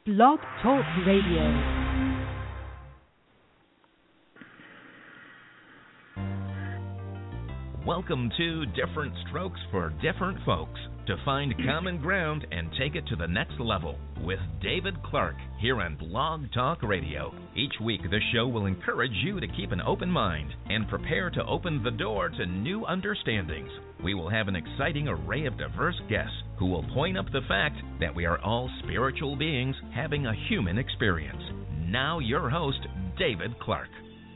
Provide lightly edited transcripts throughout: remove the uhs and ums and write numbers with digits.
Blog Talk Radio. Welcome to Different Strokes for Different Folks, to find common ground and take it to the next level with David Clark here on Blog Talk Radio. Each week, this show will encourage you to keep an open mind and prepare to open the door to new understandings. We will have an exciting array of diverse guests who will point up the fact that we are all spiritual beings having a human experience. Now your host, David Clark.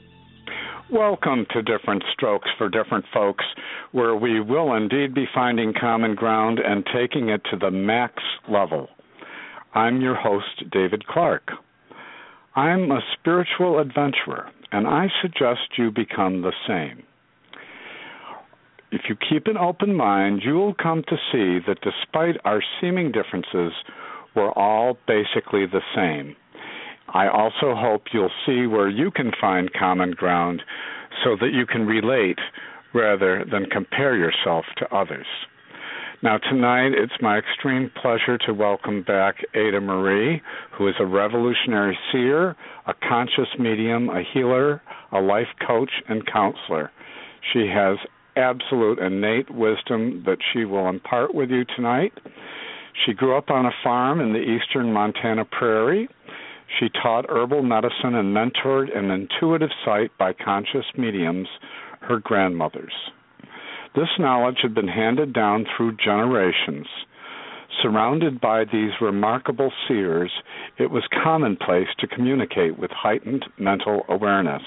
Welcome to Different Strokes for Different Folks, where we will indeed be finding common ground and taking it to the max level. I'm your host, David Clark. I'm a spiritual adventurer, and I suggest you become the same. If you keep an open mind, you will come to see that despite our seeming differences, we're all basically the same. I also hope you'll see where you can find common ground so that you can relate rather than compare yourself to others. Now, tonight, it's my extreme pleasure to welcome back Ada Marie, who is a revolutionary seer, a conscious medium, a healer, a life coach, and counselor. She has absolute innate wisdom that she will impart with you tonight. She grew up on a farm in the eastern Montana prairie. She taught herbal medicine and mentored an intuitive sight by conscious mediums, her grandmothers. This knowledge had been handed down through generations. Surrounded by these remarkable seers, it was commonplace to communicate with heightened mental awareness.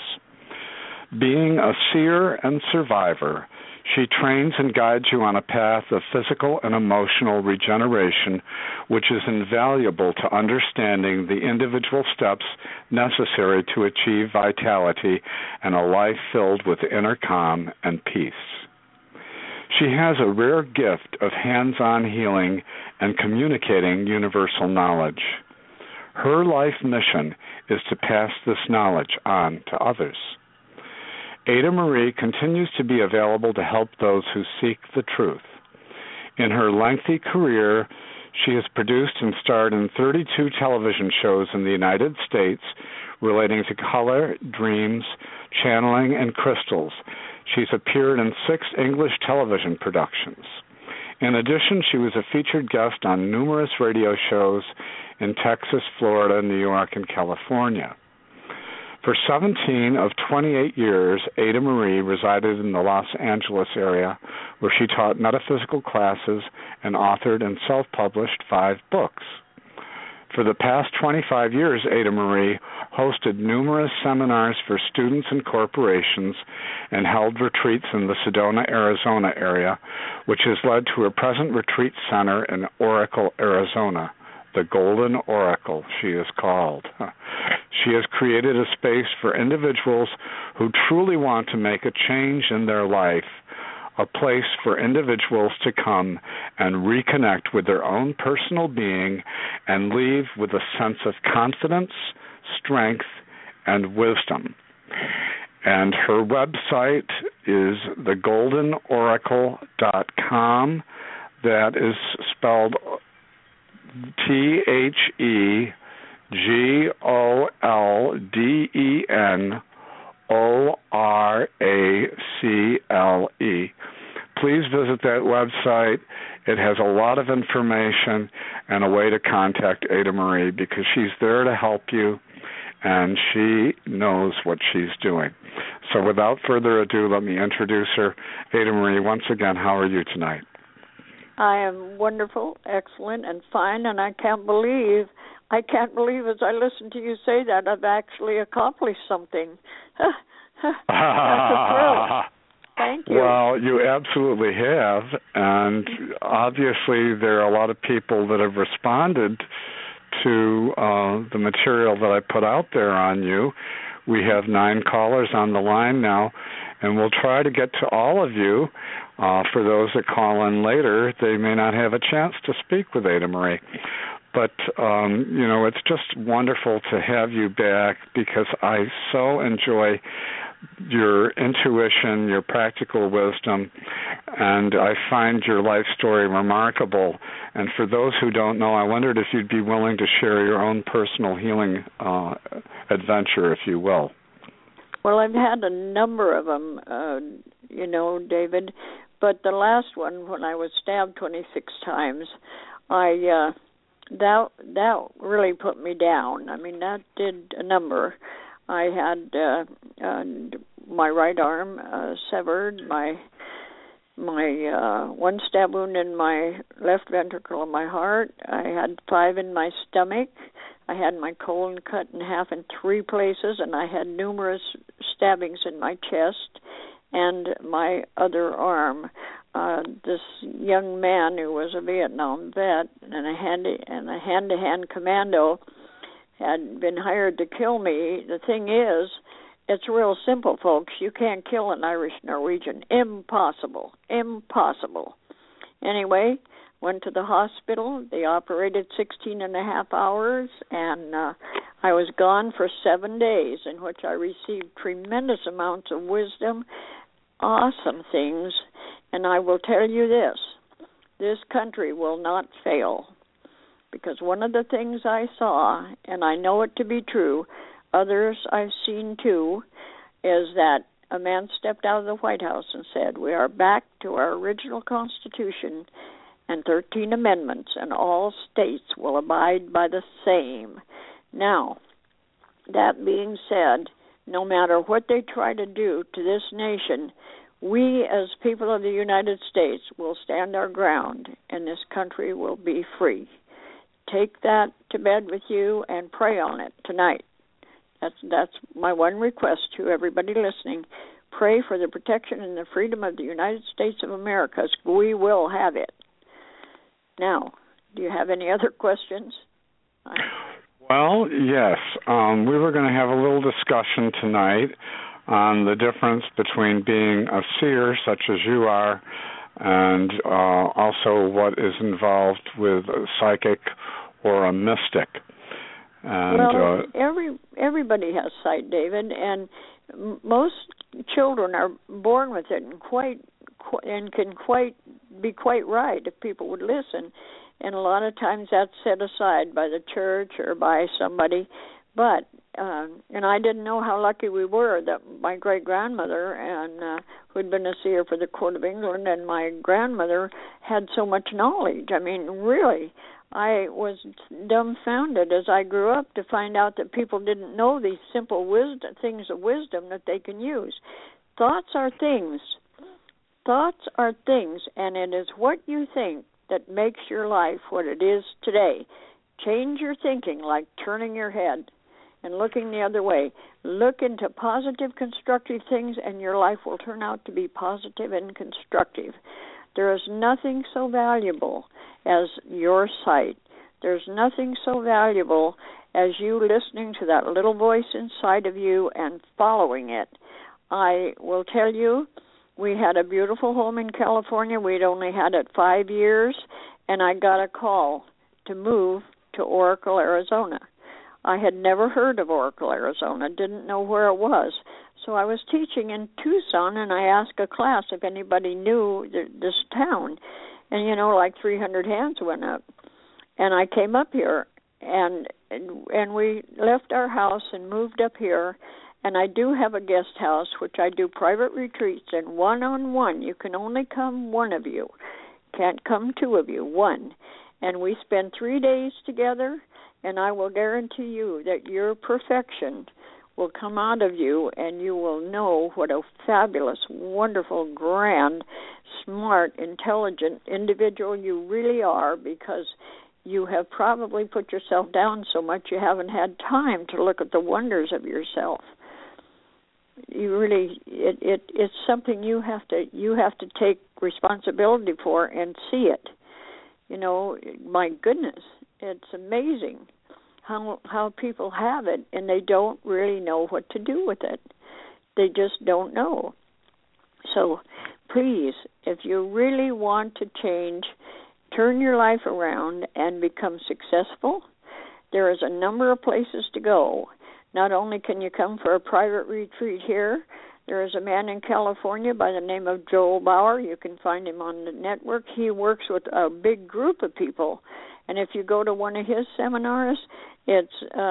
Being a seer and survivor, she trains and guides you on a path of physical and emotional regeneration, which is invaluable to understanding the individual steps necessary to achieve vitality and a life filled with inner calm and peace. She has a rare gift of hands-on healing and communicating universal knowledge. Her life mission is to pass this knowledge on to others. Ada Marie continues to be available to help those who seek the truth. In her lengthy career, she has produced and starred in 32 television shows in the United States relating to color, dreams, channeling, and crystals. She's appeared in 6 English television productions. In addition, she was a featured guest on numerous radio shows in Texas, Florida, New York, and California. For 17 of 28 years, Ada Marie resided in the Los Angeles area, where she taught metaphysical classes and authored and self-published 5 books. For the past 25 years, Ada Marie hosted numerous seminars for students and corporations and held retreats in the Sedona, Arizona area, which has led to her present retreat center in Oracle, Arizona. The Golden Oracle, she is called. She has created a space for individuals who truly want to make a change in their life, a place for individuals to come and reconnect with their own personal being and leave with a sense of confidence, strength, and wisdom. And her website is thegoldeноracle.com. That is spelled TheGoldeноracle. Please visit that website. It has a lot of information and a way to contact Ada Marie because she's there to help you and she knows what she's doing. So without further ado, let me introduce her. Ada Marie, once again, how are you tonight? I am wonderful, excellent, and fine, and I can't believe as I listen to you say that I've actually accomplished something. That's a thrill. Thank you. Well, you absolutely have, and obviously there are a lot of people that have responded to the material that I put out there on you. We have 9 callers on the line now, and we'll try to get to all of you. For those that call in later, they may not have a chance to speak with Ada Marie. But, it's just wonderful to have you back because I so enjoy your intuition, your practical wisdom, And I find your life story remarkable. And for those who don't know, I wondered if you'd be willing to share your own personal healing adventure, if you will. Well, I've had a number of them, David. But the last one, when I was stabbed 26 times, that really put me down. I mean, that did a number. I had my right arm severed, my one stab wound in my left ventricle of my heart. I had 5 in my stomach. I had my colon cut in half in 3 places, and I had numerous stabbings in my chest and my other arm. This young man who was a Vietnam vet and a hand-to-hand commando had been hired to kill me. The thing is, it's real simple, folks. You can't kill an Irish Norwegian. Impossible. Anyway, went to the hospital. They operated 16 and a half hours, and I was gone for 7 days, in which I received tremendous amounts of wisdom, awesome things. And I will tell you this country will not fail. Because one of the things I saw, and I know it to be true, others I've seen too, is that a man stepped out of the White House and said, we are back to our original Constitution and 13 amendments, and all states will abide by the same. Now, that being said, no matter what they try to do to this nation, we as people of the United States will stand our ground, and this country will be free. Take that to bed with you and pray on it tonight. That's my one request to everybody listening. Pray for the protection and the freedom of the United States of America. We will have it. Now, do you have any other questions? Well, yes. We were going to have a little discussion tonight on the difference between being a seer, such as you are, and also what is involved with a psychic or a mystic. And, everybody has sight, David, and most children are born with it and can be quite right if people would listen. And a lot of times that's set aside by the church or by somebody. But and I didn't know how lucky we were that my great-grandmother, and who'd been a seer for the Court of England, and my grandmother had so much knowledge. I mean, really, I was dumbfounded as I grew up to find out that people didn't know these simple things of wisdom that they can use. Thoughts are things. Thoughts are things, and it is what you think that makes your life what it is today. Change your thinking, like turning your head and looking the other way. Look into positive, constructive things, and your life will turn out to be positive and constructive. There is nothing so valuable as your sight. There's nothing so valuable as you listening to that little voice inside of you and following it. I will tell you, we had a beautiful home in California. We'd only had it 5 years, and I got a call to move to Oracle, Arizona. I had never heard of Oracle, Arizona, didn't know where it was. So I was teaching in Tucson, and I asked a class if anybody knew this town. And, like 300 hands went up. And I came up here, and we left our house and moved up here. And I do have a guest house, which I do private retreats, and one-on-one. You can only come one of you. Can't come two of you, one. And we spend 3 days together, and I will guarantee you that your perfection will come out of you, and you will know what a fabulous, wonderful, grand, smart, intelligent individual you really are, because you have probably put yourself down so much you haven't had time to look at the wonders of yourself. You really, it's something you have to take responsibility for and see it. My goodness, it's amazing how people have it, and they don't really know what to do with it. They just don't know. So please, if you really want to change, turn your life around and become successful, there is a number of places to go. Not only can you come for a private retreat here, There is a man in California by the name of Joel Bauer. You can find him on the network. He works with a big group of people. And if you go to one of his seminars, it's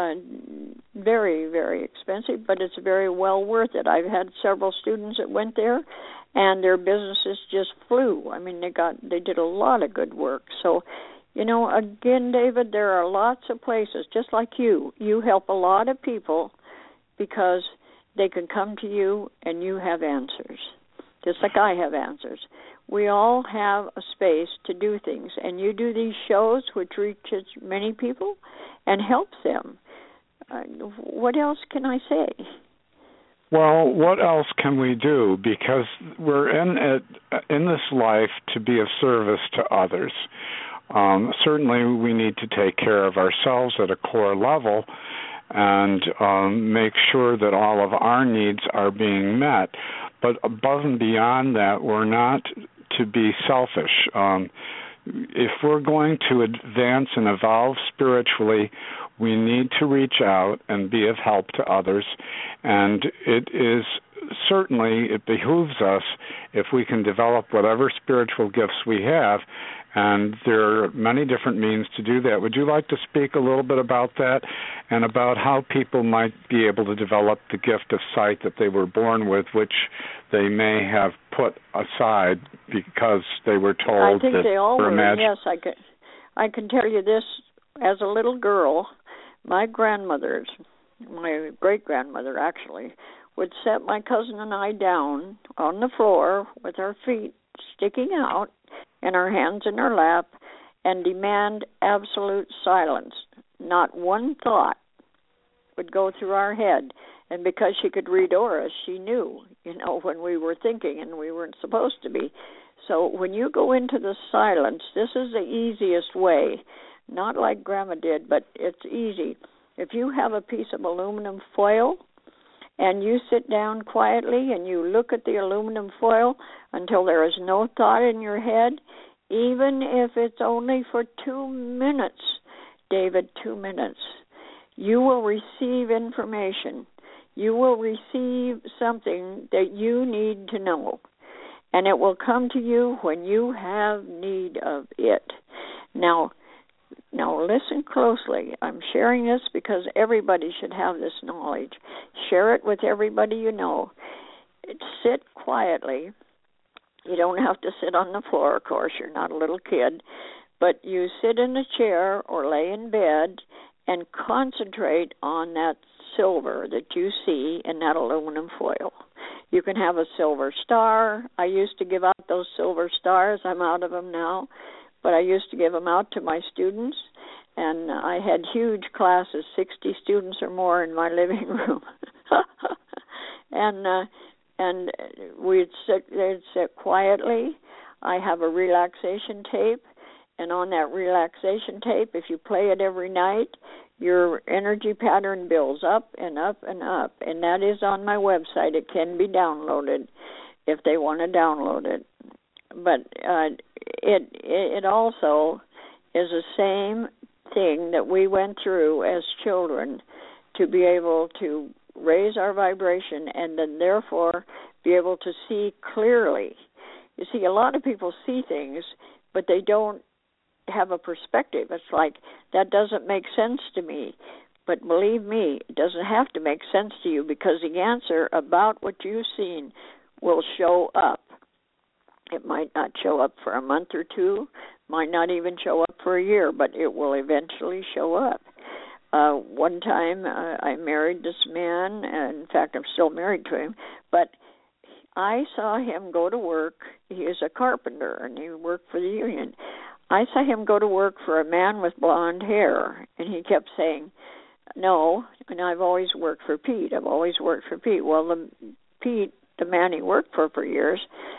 very, very expensive, but it's very well worth it. I've had several students that went there, and their businesses just flew. I mean, they did a lot of good work. So, again, David, there are lots of places, just like you. You help a lot of people because they can come to you and you have answers, just like I have answers. We all have a space to do things, and you do these shows which reaches many people and helps them. What else can I say? Well, what else can we do? Because we're in this life to be of service to others. Certainly, we need to take care of ourselves at a core level and make sure that all of our needs are being met. But above and beyond that, we're not to be selfish. If we're going to advance and evolve spiritually, we need to reach out and be of help to others. And it behooves us if we can develop whatever spiritual gifts we have. And there are many different means to do that. Would you like to speak a little bit about that and about how people might be able to develop the gift of sight that they were born with, which they may have put aside because they were told I think that they all were. magic? Yes, I can tell you this. As a little girl, my great-grandmother actually, would set my cousin and I down on the floor with our feet sticking out and our hands in our lap and demand absolute silence. Not one thought would go through our head. And because she could read auras, she knew, when we were thinking and we weren't supposed to be. So when you go into the silence, this is the easiest way. Not like Grandma did, but it's easy. If you have a piece of aluminum foil and you sit down quietly and you look at the aluminum foil until there is no thought in your head, even if it's only for 2 minutes, David, 2 minutes, you will receive information. You will receive something that you need to know, and it will come to you when you have need of it. Now listen closely. I'm sharing this because everybody should have this knowledge. Share it with everybody you know. Sit quietly. You don't have to sit on the floor, of course. You're not a little kid. But you sit in a chair or lay in bed and concentrate on that silver that you see in that aluminum foil. You can have a silver star. I used to give out those silver stars. I'm out of them now. But I used to give them out to my students, and I had huge classes, 60 students or more in my living room. And they'd sit quietly. I have a relaxation tape, and on that relaxation tape, if you play it every night, your energy pattern builds up and up and up, and that is on my website. It can be downloaded if they want to download it. But it also is the same thing that we went through as children to be able to raise our vibration and then therefore be able to see clearly. You see, a lot of people see things, but they don't have a perspective. It's like, that doesn't make sense to me. But believe me, it doesn't have to make sense to you because the answer about what you've seen will show up. It might not show up for a month or two, might not even show up for a year, but it will eventually show up. One time I married this man, and in fact I'm still married to him, but I saw him go to work. He is a carpenter, and he worked for the union. I saw him go to work for a man with blonde hair, and he kept saying, no, and I've always worked for Pete. Well, Pete, the man he worked for years,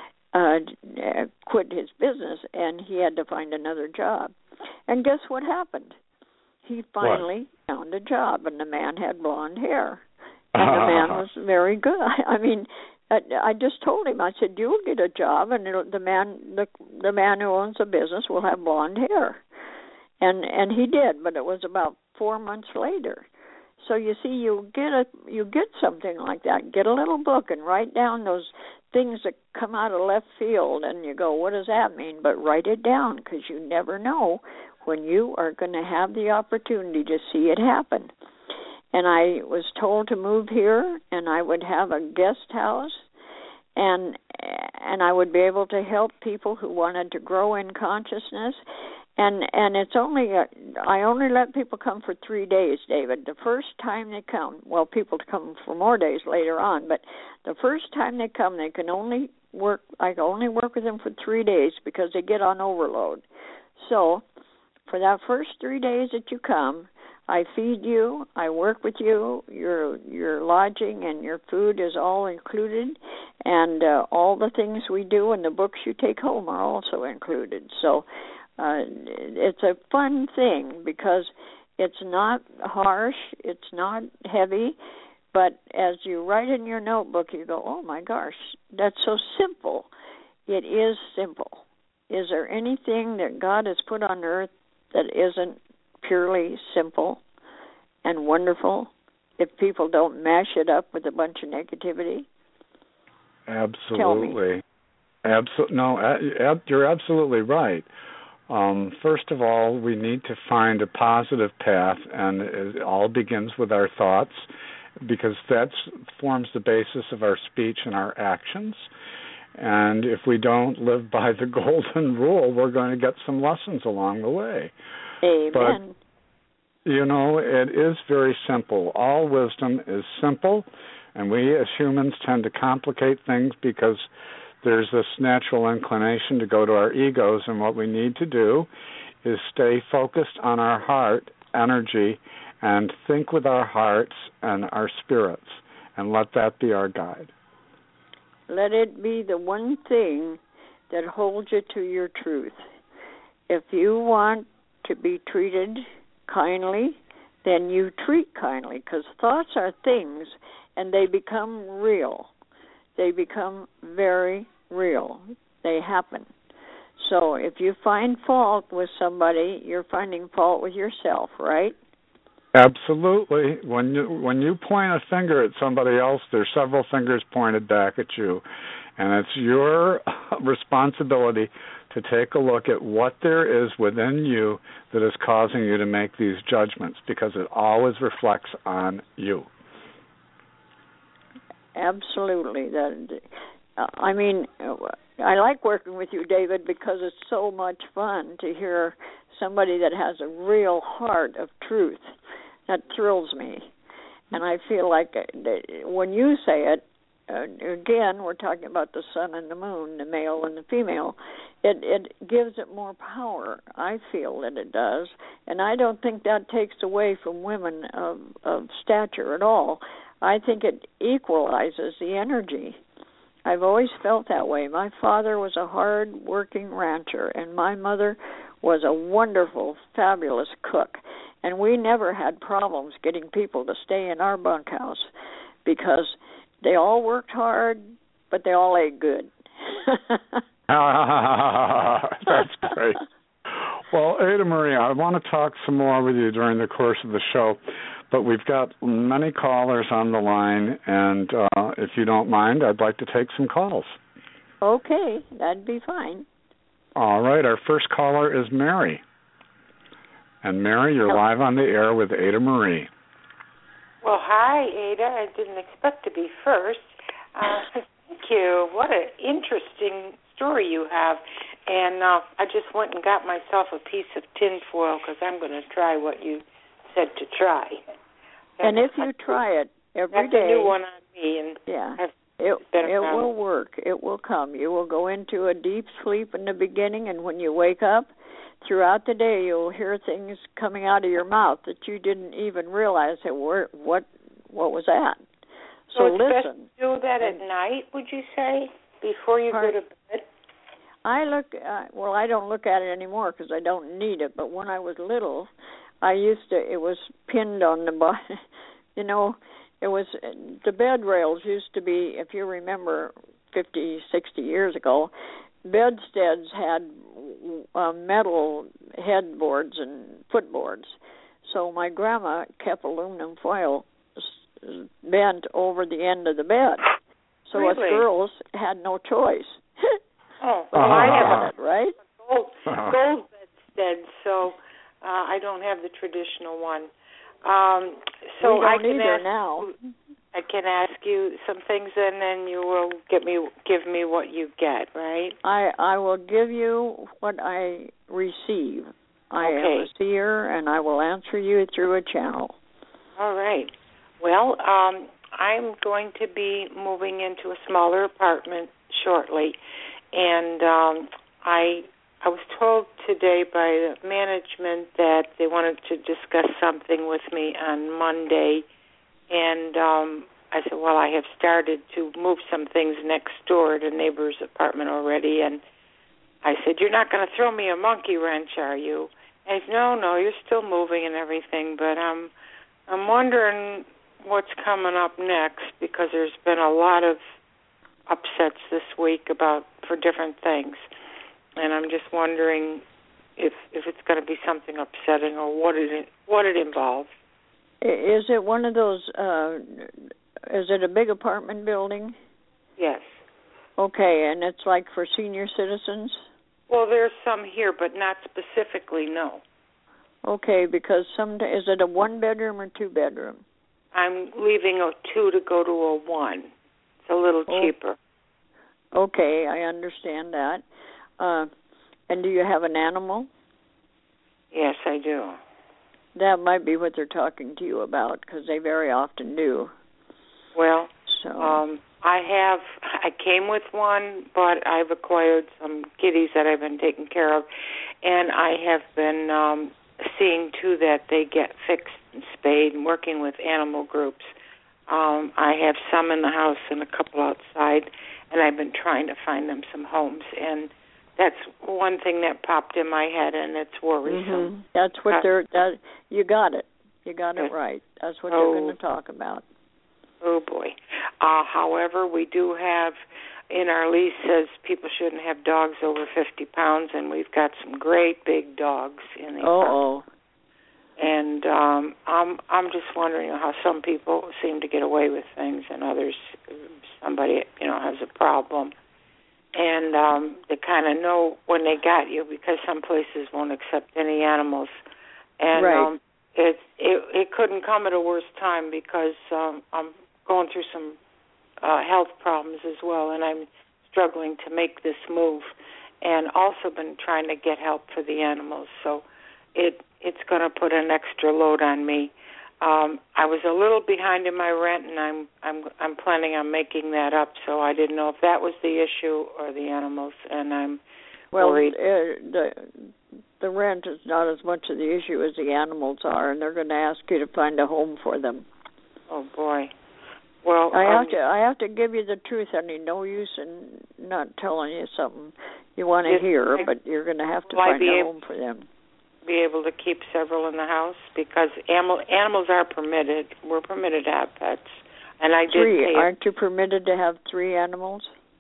quit his business, and he had to find another job. And guess what happened? He finally found a job, and the man had blonde hair. And the man was very good. I mean, I just told him, I said, you'll get a job, and the man who owns the business will have blonde hair. And he did, but it was about 4 months later. So you see, you get something like that. Get a little book and write down those things that come out of left field, and you go, what does that mean? But write it down, because you never know when you are going to have the opportunity to see it happen. And I was told to move here, and I would have a guest house, and I would be able to help people who wanted to grow in consciousness. And it's only I only let people come for 3 days, David. The first time they come, well, people come for more days later on, but the first time they come, they can only work. I can only work with them for 3 days because they get on overload. So, for that first 3 days that you come, I feed you, I work with you, your lodging and your food is all included, and all the things we do and the books you take home are also included. So it's a fun thing because it's not harsh, it's not heavy, but as you write in your notebook, you go, oh my gosh, that's so simple. It is simple. Is there anything that God has put on earth that isn't purely simple and wonderful if people don't mash it up with a bunch of negativity? Absolutely. You're absolutely right. First of all, we need to find a positive path, and it all begins with our thoughts, because that forms the basis of our speech and our actions. And if we don't live by the golden rule, we're going to get some lessons along the way. Amen. But, it is very simple. All wisdom is simple, and we as humans tend to complicate things because there's this natural inclination to go to our egos, and what we need to do is stay focused on our heart energy and think with our hearts and our spirits, and let that be our guide. Let it be the one thing that holds you to your truth. If you want to be treated kindly, then you treat kindly, because thoughts are things, and they become real. They become very real. They happen. So if you find fault with somebody, you're finding fault with yourself, right? Absolutely. When you point a finger at somebody else, there's several fingers pointed back at you. And it's your responsibility to take a look at what there is within you that is causing you to make these judgments, because it always reflects on you. Absolutely. I mean, I like working with you, David, because it's so much fun to hear somebody that has a real heart of truth. That thrills me. And I feel like when you say it, again, we're talking about the sun and the moon, the male and the female, it gives it more power. I feel that it does. And I don't think that takes away from women of stature at all. I think it equalizes the energy. I've always felt that way. My father was a hard-working rancher, and my mother was a wonderful, fabulous cook. And we never had problems getting people to stay in our bunkhouse because they all worked hard, but they all ate good. That's great. Well, Ada Marie, I want to talk some more with you during the course of the show, but we've got many callers on the line, and if you don't mind, I'd like to take some calls. Okay, that'd be fine. All right, our first caller is Mary. And Mary, you're live on the air with Ada Marie. Well, hi, Ada. I didn't expect to be first. Thank you. What an interesting story you have. And I just went and got myself a piece of tinfoil because I'm going to try what you said to try. And if you try it every day, that's a new one on me. And yeah, it will work. It will come. You will go into a deep sleep in the beginning, and when you wake up, throughout the day, you'll hear things coming out of your mouth that you didn't even realize that were what was that. So it's listen. Best to do that at night, would you say, before you go to bed? I don't look at it anymore because I don't need it. But when I was little, it was pinned on the bottom. It was the bed rails used to be, if you remember, 50, 60 years ago. Bedsteads had metal headboards and footboards. So my grandma kept aluminum foil bent over the end of the bed. So us girls had no choice. Well, I have it, right? Gold bedstead, so I don't have the traditional one. So we don't either now. I can ask you some things, and then you will give me what you get, right? I will give you what I receive. I am a seer, and I will answer you through a channel. All right. Well, I'm going to be moving into a smaller apartment shortly, and I was told today by the management that they wanted to discuss something with me on Monday, and I said, well, I have started to move some things next door at a neighbor's apartment already, and I said, you're not going to throw me a monkey wrench, are you? And he said, no, you're still moving and everything, but I'm wondering what's coming up next, because there's been a lot of upsets this week for different things, and I'm just wondering if it's going to be something upsetting or what it involves. Is it one of those? Is it a big apartment building? Yes. Okay, and it's like for senior citizens? Well, there's some here, but not specifically, no. Okay, because is it a one-bedroom or two-bedroom? I'm leaving a 2 to go to a 1. It's a little cheaper. Okay, I understand that. And do you have an animal? Yes, I do. That might be what they're talking to you about, because they very often do. Well, I came with one, but I've acquired some kitties that I've been taking care of, and I have been seeing to that they get fixed and spayed and working with animal groups. I have some in the house and a couple outside, and I've been trying to find them some homes, and that's one thing that popped in my head, and it's worrisome. Mm-hmm. That's what you got it. You got it right. That's what they're going to talk about. Oh, boy. However, we do have, in our lease, says people shouldn't have dogs over 50 pounds, and we've got some great big dogs in the apartment. And I'm just wondering how some people seem to get away with things, and others, somebody, has a problem. And they kind of know when they got you, because some places won't accept any animals. And it couldn't come at a worse time, because I'm going through some health problems as well, and I'm struggling to make this move, and also been trying to get help for the animals. So it's going to put an extra load on me. I was a little behind in my rent, and I'm planning on making that up. So I didn't know if that was the issue or the animals, and I'm worried. The rent is not as much of the issue as the animals are, and they're going to ask you to find a home for them. Oh boy. Well, I have to give you the truth. I mean, no use in not telling you something you want to hear, but you're going to have to find a home for them. Be able to keep several in the house, because animals are permitted. We're permitted to have pets, and I did. 3. Aren't you permitted to have 3 animals?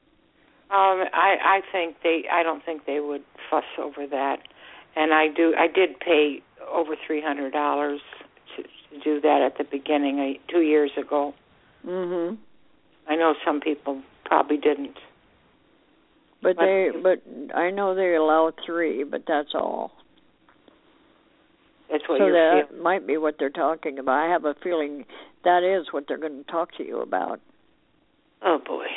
I don't think they would fuss over that, and I did pay over $300 to do that at the beginning 2 years ago. Mhm. I know some people probably didn't. But I know they allow 3, but that's all. That's what so you're that might be what they're talking about. I have a feeling that is what they're going to talk to you about. Oh boy.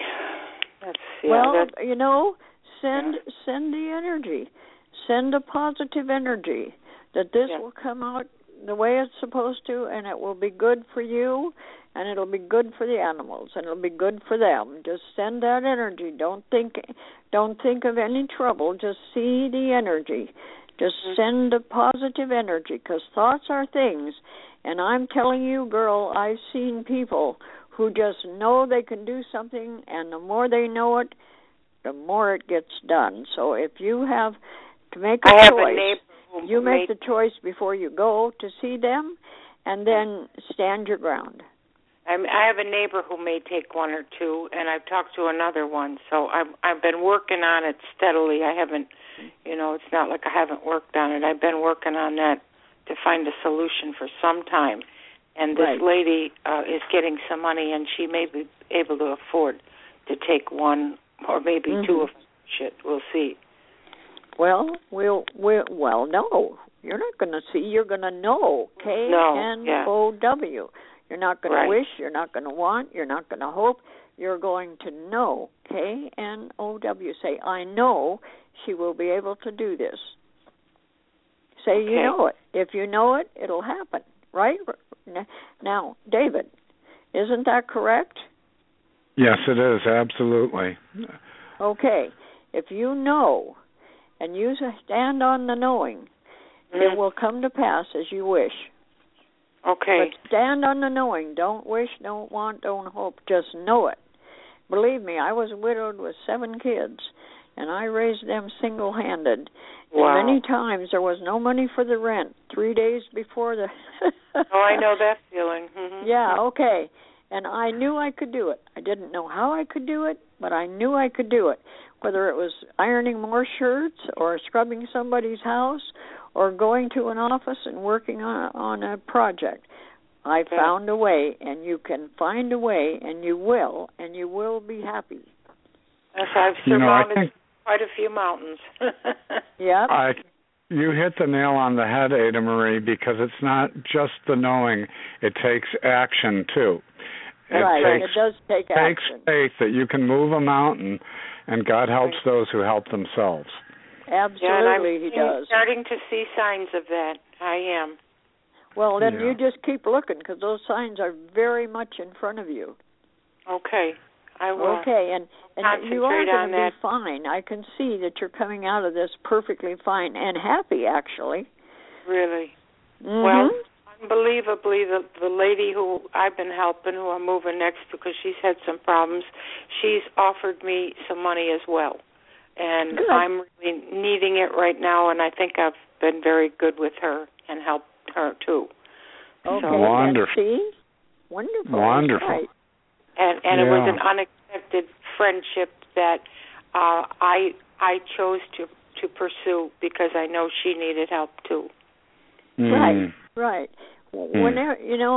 Send the energy. Send a positive energy that this will come out the way it's supposed to, and it will be good for you, and it'll be good for the animals, and it'll be good for them. Just send that energy. Don't think of any trouble. Just see the energy. Just send a positive energy, because thoughts are things. And I'm telling you, girl, I've seen people who just know they can do something, and the more they know it, the more it gets done. So if you have to make a choice, you make the choice before you go to see them, and then stand your ground. I have a neighbor who may take 1 or 2, and I've talked to another one. So I've been working on it steadily. I haven't, it's not like I haven't worked on it. I've been working on that to find a solution for some time. And this lady is getting some money, and she may be able to afford to take one or maybe two of it. We'll see. Well, no. You're not going to see. You're going to know. K-N-O-W. You're not going to wish. You're not going to want. You're not going to hope. You're going to know. K-N-O-W. Say, I know she will be able to do this. Say you know it. If you know it, it'll happen. Right? Now, David, isn't that correct? Yes, it is. Absolutely. Okay. If you know and you stand on the knowing, it will come to pass as you wish. Okay. But stand on the knowing. Don't wish, don't want, don't hope. Just know it. Believe me, I was widowed with 7 kids, and I raised them single-handed. Wow. And many times there was no money for the rent 3 days before the... Oh, I know that feeling. Mm-hmm. Yeah, okay. And I knew I could do it. I didn't know how I could do it, but I knew I could do it. Whether it was ironing more shirts or scrubbing somebody's house or going to an office and working on a project. I found a way, and you can find a way, and you will be happy. Yes, I've surmounted quite a few mountains. Yep. You hit the nail on the head, Ada Marie, because it's not just the knowing. It takes action, too. It does take action. It takes faith that you can move a mountain, and God helps those who help themselves. Absolutely, He does. I'm starting to see signs of that. I am. Well, then you just keep looking, because those signs are very much in front of you. Okay, I will. Okay, and you are going to be fine. I can see that you're coming out of this perfectly fine and happy, actually. Really? Mm-hmm. Well, unbelievably, the lady who I've been helping, who I'm moving next because she's had some problems, she's offered me some money as well. And good. I'm really needing it right now, and I think I've been very good with her and helped her, too. Okay. So, wonderful. See? Wonderful. Wonderful. Right. And it was an unexpected friendship that I chose to pursue because I know she needed help, too. Right. Whenever,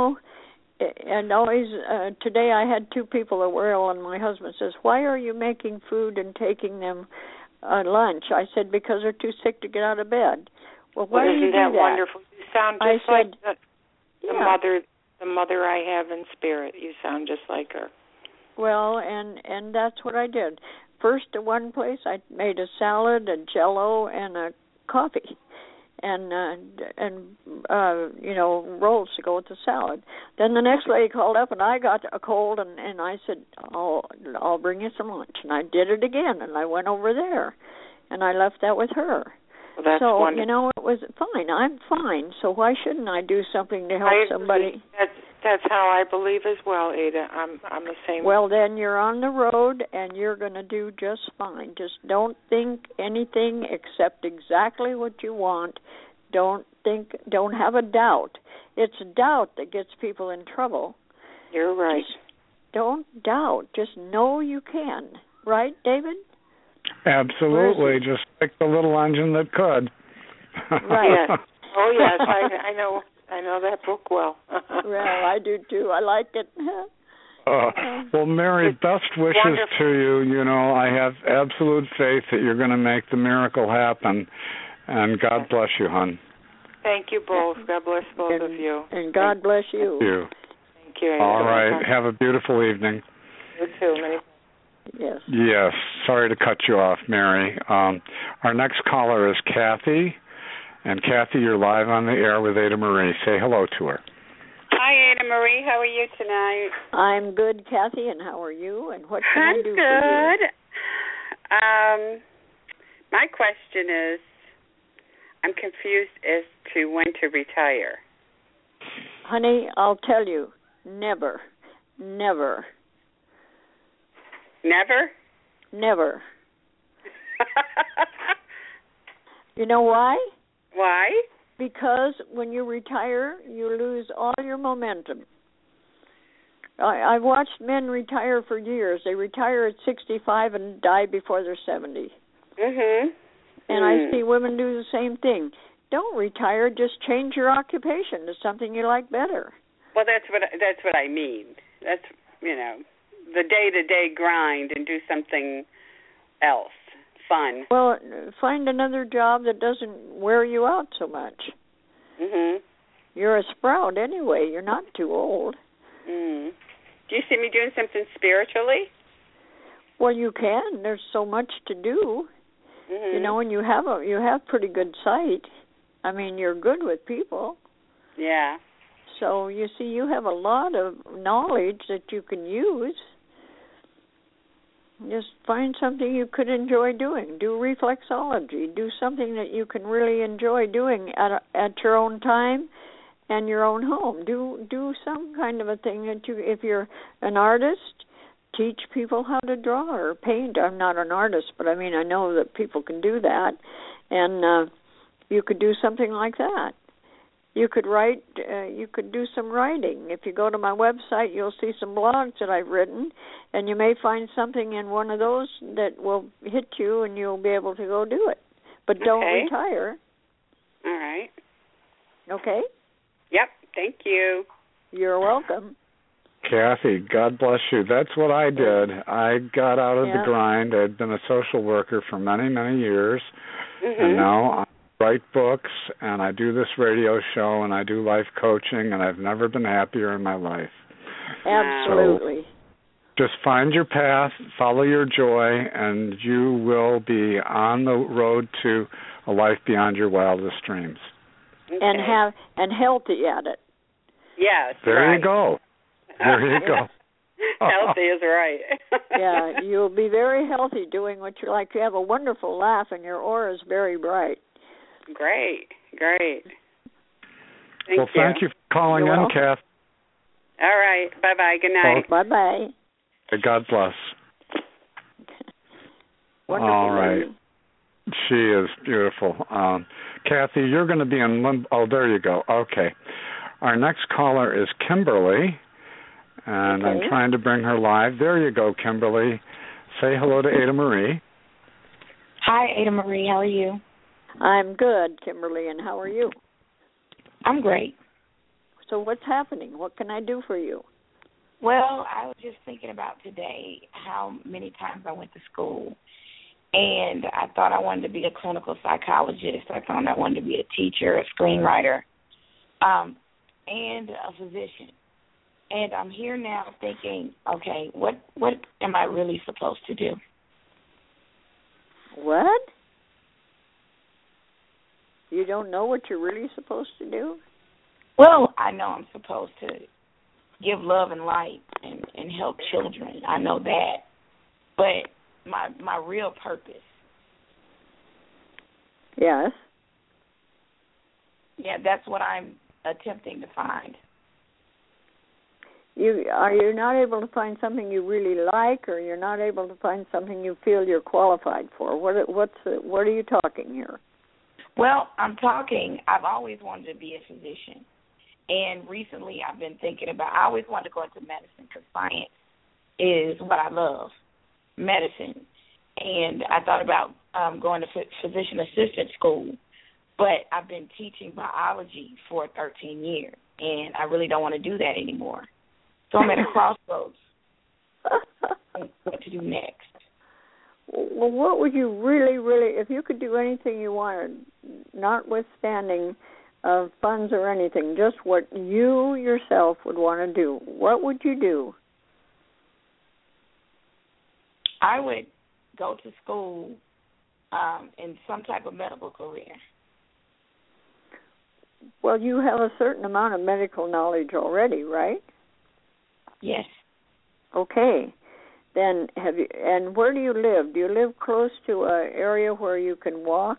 and always, today I had 2 people that were ill, and my husband says, why are you making food and taking them lunch? I said, because they're too sick to get out of bed. Well, why do you do that? Isn't that wonderful? You sound just like the mother I have in spirit. You sound just like her. Well, and that's what I did. First, at one place, I made a salad, a Jell-O, and a coffee. And rolls to go with the salad. Then the next lady called up, and I got a cold, and I said, I'll bring you some lunch. And I did it again, and I went over there, and I left that with her. Well, that's wonderful. It was fine. I'm fine, so why shouldn't I do something to help somebody? That's how I believe as well, Ada. I'm the same. Well, then you're on the road, and you're going to do just fine. Just don't think anything except exactly what you want. Don't have a doubt. It's doubt that gets people in trouble. You're right. Just don't doubt. Just know you can. Right, David? Absolutely. Just like the little engine that could. Right. Yes. Oh, yes. I know. I know that book well. Well, I do too. I like it. Well, Mary, best wishes to you. I have absolute faith that you're going to make the miracle happen. And God bless you, hon. Thank you both. God bless both of you. And God bless you. Thank you. All right. Have a beautiful evening. You too. Many Yes. Yes. Sorry to cut you off, Mary. Our next caller is Kathy. And Kathy, you're live on the air with Ada Marie. Say hello to her. Hi, Ada Marie. How are you tonight? I'm good, Kathy. And how are you? And what can I do for you? I'm good. My question is, I'm confused as to when to retire. Honey, I'll tell you, never. Never. Never? Never. You know why? Why? Because when you retire, you lose all your momentum. I've watched men retire for years. They retire at 65 and die before they're 70. Mhm. And I see women do the same thing. don't retire. Just change your occupation to something you like better. Well, that's what I mean. That's, the day-to-day grind and do something else, fun. Well, find another job that doesn't wear you out so much. Mhm. You're a sprout anyway. You're not too old. Mm. Do you see me doing something spiritually? Well, you can. There's so much to do. Mm-hmm. And you have pretty good sight. I mean, you're good with people. Yeah. So, you see, you have a lot of knowledge that you can use. Just find something you could enjoy doing. Do reflexology. Do something that you can really enjoy doing at your own time and your own home. Do some kind of a thing that if you're an artist, teach people how to draw or paint. I'm not an artist, but I mean, I know that people can do that. And you could do something like that. You could write, you could do some writing. If you go to my website, you'll see some blogs that I've written, and you may find something in one of those that will hit you, and you'll be able to go do it. But don't retire. All right. Okay? Yep, thank you. You're welcome. Kathy, God bless you. That's what I did. I got out of the grind. I'd been a social worker for many, many years, and now I write books, and I do this radio show, and I do life coaching, and I've never been happier in my life. Absolutely. So just find your path, follow your joy, and you will be on the road to a life beyond your wildest dreams. Okay. And healthy at it. Yes. There you go. There you go. Healthy is right. Yeah, you'll be very healthy doing what you like. You have a wonderful laugh, and your aura is very bright. Great. Thank you. Thank you for calling in, Kath. All right. Bye-bye. Good night. Bye-bye. God bless. Wonderful. All right. She is beautiful. Kathy, you're going to be in limbo. Oh, there you go. Okay. Our next caller is Kimberly, and I'm trying to bring her live. There you go, Kimberly. Say hello to Ada Marie. Hi, Ada Marie. How are you? I'm good, Kimberly, and how are you? I'm great. So what's happening? What can I do for you? Well, I was just thinking about today how many times I went to school, and I thought I wanted to be a clinical psychologist. I thought I wanted to be a teacher, a screenwriter, and a physician. And I'm here now thinking, okay, what am I really supposed to do? What? You don't know what you're really supposed to do? Well, I know I'm supposed to give love and light and help children. I know that. But my real purpose. Yes. Yeah, that's what I'm attempting to find. Are you not able to find something you really like, or you're not able to find something you feel you're qualified for? What are you talking here? Well, I've always wanted to be a physician. And recently I've been thinking I always wanted to go into medicine because science is what I love, medicine. And I thought about going to physician assistant school, but I've been teaching biology for 13 years, and I really don't want to do that anymore. So I'm at a crossroads what to do next. Well, what would you really, if you could do anything you wanted, notwithstanding funds or anything, just what you yourself would want to do, what would you do? I would go to school in some type of medical career. Well, you have a certain amount of medical knowledge already, right? Yes. Okay. Then and where do you live? Do you live close to an area where you can walk?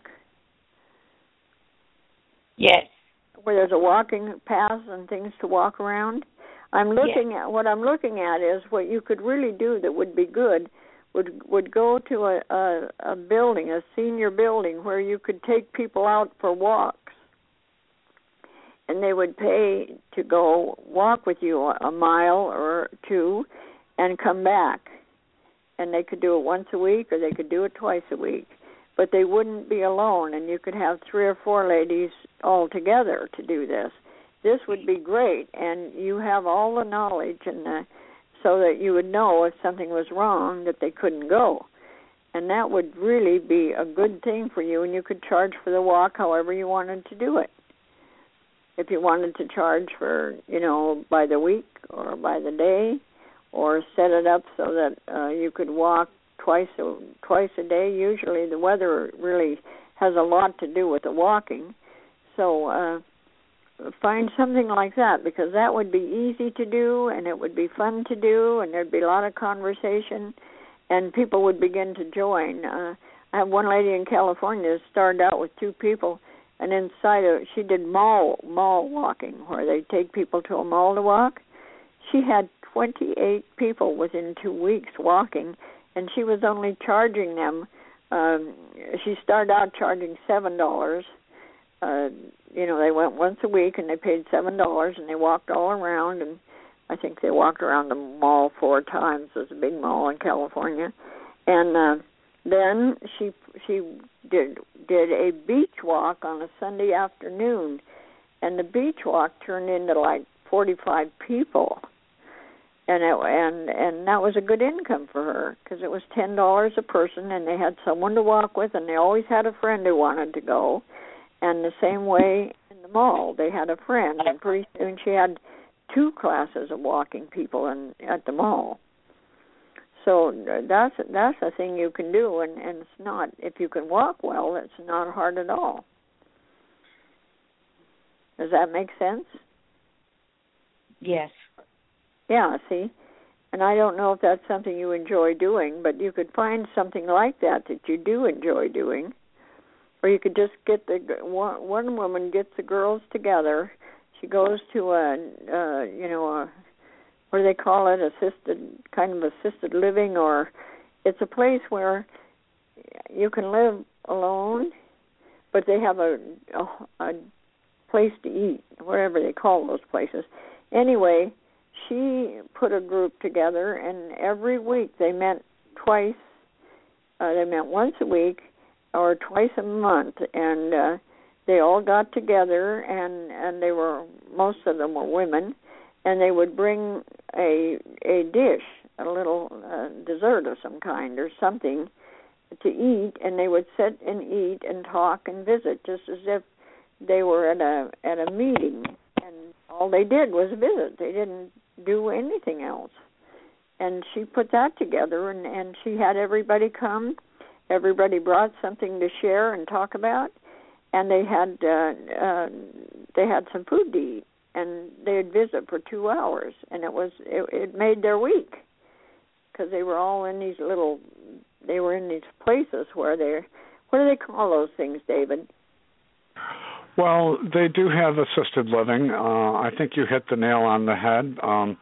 Yes. Where there's a walking path and things to walk around? What I'm looking at is what you could really do that would be good would go to a building, a senior building, where you could take people out for walks. And they would pay to go walk with you a mile or two and come back. And they could do it once a week or they could do it twice a week. but they wouldn't be alone, and you could have 3 or 4 ladies all together to do this. This would be great, and you have all the knowledge and so that you would know if something was wrong that they couldn't go. And that would really be a good thing for you, and you could charge for the walk however you wanted to do it. If you wanted to charge for, by the week or by the day, or set it up so that you could walk twice a day. Usually the weather really has a lot to do with the walking. So find something like that, because that would be easy to do and it would be fun to do, and there'd be a lot of conversation and people would begin to join. I have one lady in California that started out with 2 people, and she did mall walking, where they take people to a mall to walk. She had 28 people within 2 weeks walking, and she was only charging them. She started out charging $7. They went once a week and they paid $7, and they walked all around, and I think they walked around the mall 4 times. There's a big mall in California. And then she did a beach walk on a Sunday afternoon, and the beach walk turned into like 45 people. And that was a good income for her, because it was $10 a person, and they had someone to walk with, and they always had a friend who wanted to go. And the same way in the mall, they had a friend, and pretty soon she had 2 classes of walking people at the mall. So that's a thing you can do, and it's not, if you can walk well, it's not hard at all. Does that make sense? Yes. Yeah, see? And I don't know if that's something you enjoy doing, but you could find something like that you do enjoy doing. Or you could just get one woman gets the girls together. She goes to what do they call it, assisted living, or it's a place where you can live alone, but they have a place to eat, whatever they call those places. Anyway, she put a group together, and every week they met twice. They met once a week or twice a month, and they all got together, and most of them were women, and they would bring a dish, a little dessert of some kind or something to eat, and they would sit and eat and talk and visit, just as if they were at a meeting, and all they did was visit. They didn't do anything else. And she put that together, and she had everybody come. Everybody brought something to share and talk about, and they had some food to eat, and they'd visit for 2 hours, and it made their week, because they were all in these places where what do they call those things, David? Well, they do have assisted living. I think you hit the nail on the head.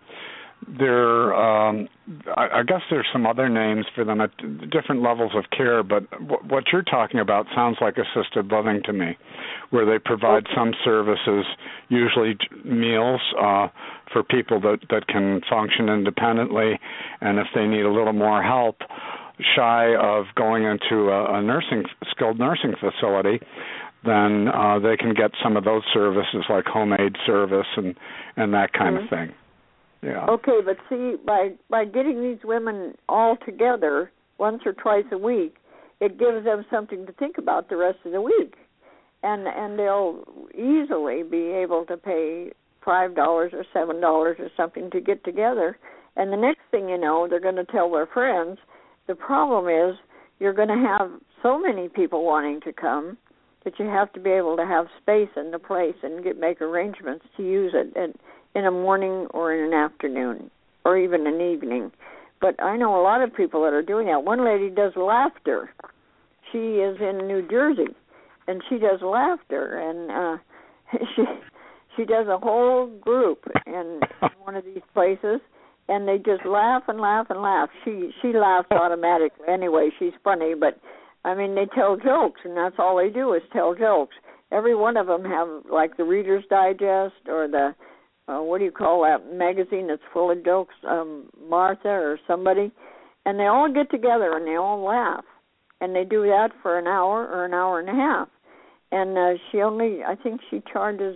I guess there's some other names for them at different levels of care, but what you're talking about sounds like assisted living to me, where they provide some services, usually meals for people that can function independently, and if they need a little more help, shy of going into a skilled nursing facility, then they can get some of those services like home aid service and that kind of thing. Yeah. Okay, but see, by getting these women all together once or twice a week, it gives them something to think about the rest of the week, and they'll easily be able to pay $5 or $7 or something to get together. And the next thing you know, they're going to tell their friends. The problem is you're going to have so many people wanting to come that you have to be able to have space in the place and make arrangements to use it in a morning or in an afternoon or even an evening. But I know a lot of people that are doing that. One lady does laughter. She is in New Jersey, and she does laughter, and she does a whole group in one of these places, and they just laugh and laugh and laugh. She laughs automatically anyway. She's funny, but I mean, they tell jokes, and that's all they do is tell jokes. Every one of them have, like, the Reader's Digest or the, what do you call that magazine that's full of jokes, Martha or somebody, and they all get together and they all laugh. and they do that for an hour or an hour and a half. And I think she charges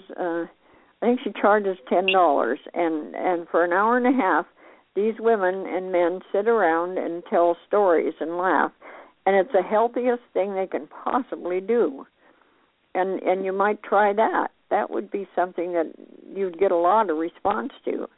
$10, and for an hour and a half, these women and men sit around and tell stories and laugh, and it's the healthiest thing they can possibly do. And you might try that. That would be something that you'd get a lot of response to.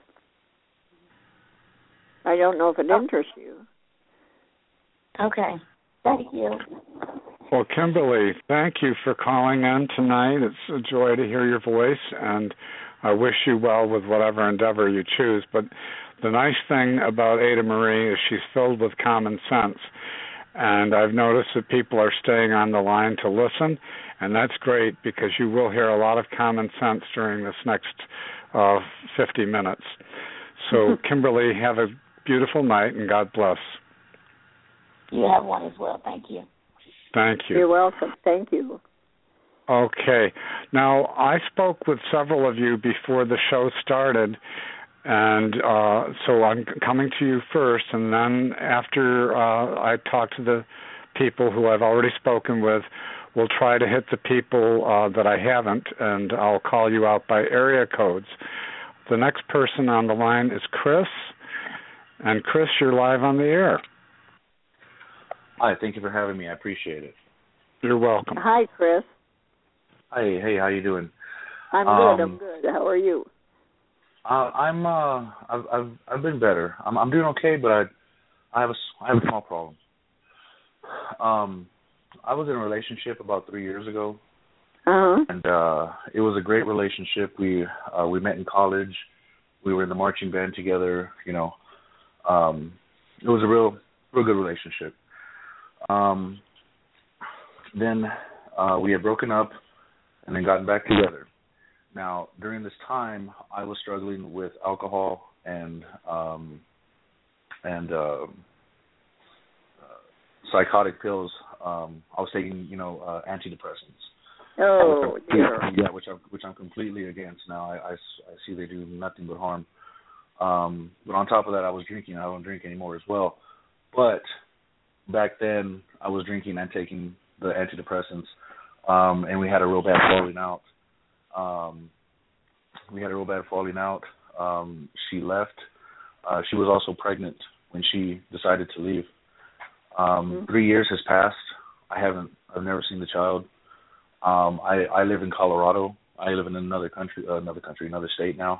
I don't know if it interests you. Okay. Thank you. Well, Kimberly, thank you for calling in tonight. It's a joy to hear your voice, and I wish you well with whatever endeavor you choose. But the nice thing about Ada Marie is she's filled with common sense. And I've noticed that people are staying on the line to listen, and that's great because you will hear a lot of common sense during this next 50 minutes. So, Kimberly, have a beautiful night, and God bless. You have one as well. Thank you. Thank you. You're welcome. Thank you. Okay. Now, I spoke with several of you before the show started, and so I'm coming to you first, and then after I talk to the people who I've already spoken with, we'll try to hit the people that I haven't, and I'll call you out by area codes. The next person on the line is Chris, and Chris, you're live on the air. Hi, thank you for having me. I appreciate it. You're welcome. Hi, Chris. Hey, how you doing? I'm good. I'm good. How are you? I've been better. I'm doing okay, but I have a small problem. I was in a relationship about 3 years ago, and it was a great relationship. We met in college. We were in the marching band together. You know, it was a real good relationship. Then we had broken up and then gotten back together. Now, during this time, I was struggling with alcohol and psychotic pills. I was taking, antidepressants. Oh, dear. Yeah, which I'm completely against now. I see they do nothing but harm. But on top of that, I was drinking. I don't drink anymore as well. But back then, I was drinking and taking the antidepressants, and we had a real bad falling out. She left. She was also pregnant when she decided to leave. 3 years has passed. I've never seen the child. I live in Colorado. I live in another state now.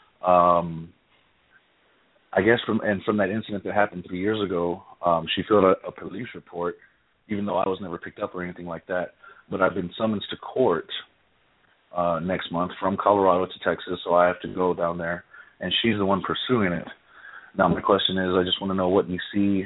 I guess from that incident that happened 3 years ago, she filled out a police report, even though I was never picked up or anything like that. But I've been summoned to court next month from Colorado to Texas, so I have to go down there, and she's the one pursuing it. Now, my question is, I just want to know what you see.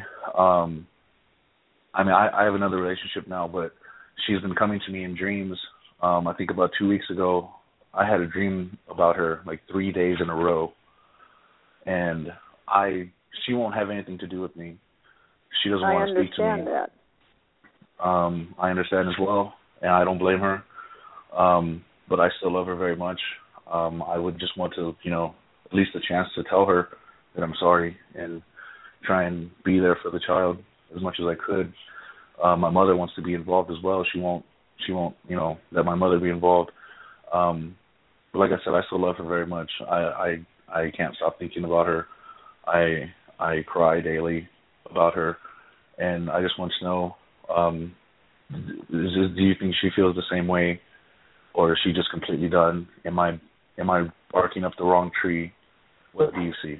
I have another relationship now, but she's been coming to me in dreams. I think about 2 weeks ago, I had a dream about her like 3 days in a row, and she won't have anything to do with me. She doesn't want to speak to me. I understand that. I understand as well, and I don't blame her. But I still love her very much. I would just want to, at least a chance to tell her that I'm sorry and try and be there for the child as much as I could. My mother wants to be involved as well. She won't, let my mother be involved. But like I said, I still love her very much. I can't stop thinking about her. I cry daily about her, and I just want to know, do you think she feels the same way, or is she just completely done? Am I barking up the wrong tree? What do you see?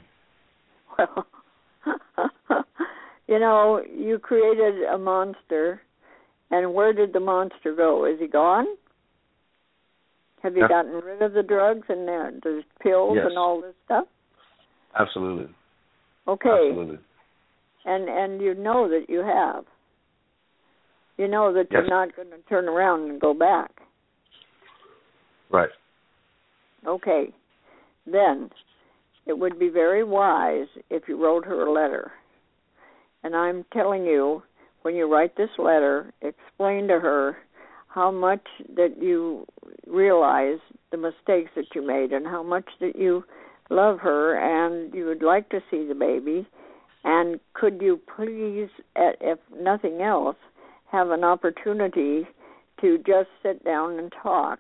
Well, you created a monster, and where did the monster go? Is he gone? Have you gotten rid of the drugs and the pills and all this stuff? Absolutely. Okay. Absolutely. And you know that you have. You know that you're not going to turn around and go back. Right. Okay. Then it would be very wise if you wrote her a letter. And I'm telling you, when you write this letter, explain to her how much that you realize the mistakes that you made and how much that you love her and you would like to see the baby And could you please, if nothing else, have an opportunity to just sit down and talk?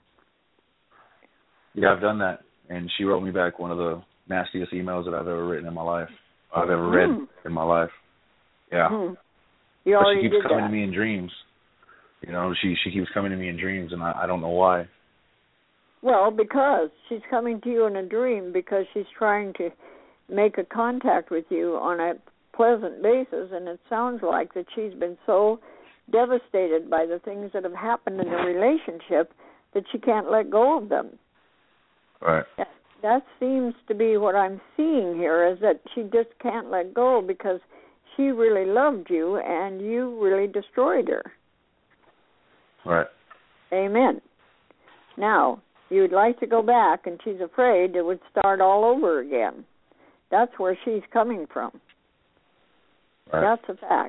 Yeah, I've done that. And she wrote me back one of the nastiest emails that I've ever written in my life. I've ever read in my life. Yeah. You but already she keeps did coming that. to me in dreams. You know, she keeps coming to me in dreams, and I don't know why. Well, because she's coming to you in a dream because she's trying to make a contact with you on a pleasant basis, and it sounds like that she's been so devastated by the things that have happened in the relationship that she can't let go of them. Right. That seems to be what I'm seeing here, is that she just can't let go because she really loved you and you really destroyed her. Right. Amen. Now, you'd like to go back, and she's afraid it would start all over again. That's where she's coming from. Right. That's a fact.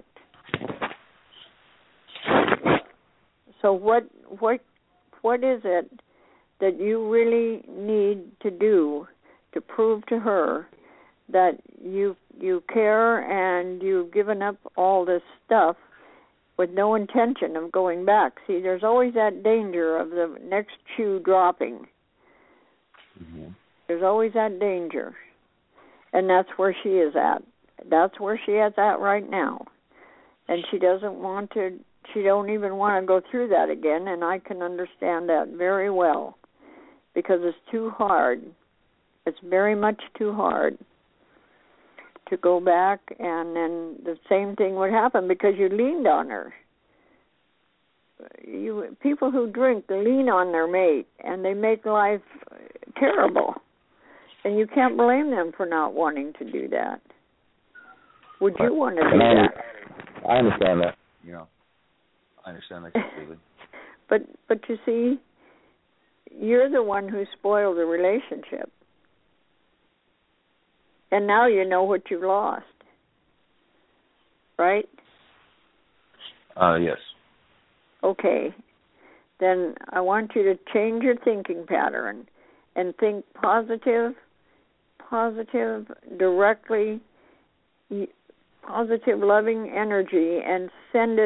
So what is it that you really need to do to prove to her that you care and you've given up all this stuff with no intention of going back? See, there's always that danger of the next shoe dropping. Mm-hmm. There's always that danger. And that's where she is at. That's where she is at right now. And she doesn't want to, she don't even want to go through that again, and I can understand that very well because it's too hard. It's very much too hard to go back, and then the same thing would happen because you leaned on her. People who drink, they lean on their mate, and they make life terrible. And you can't blame them for not wanting to do that. Would you want to do that? I understand that. Yeah, I understand that completely. But you see, you're the one who spoiled the relationship. And now you know what you've lost. Right? Yes. Okay. Then I want you to change your thinking pattern and think positive, directly, positive, loving energy, and send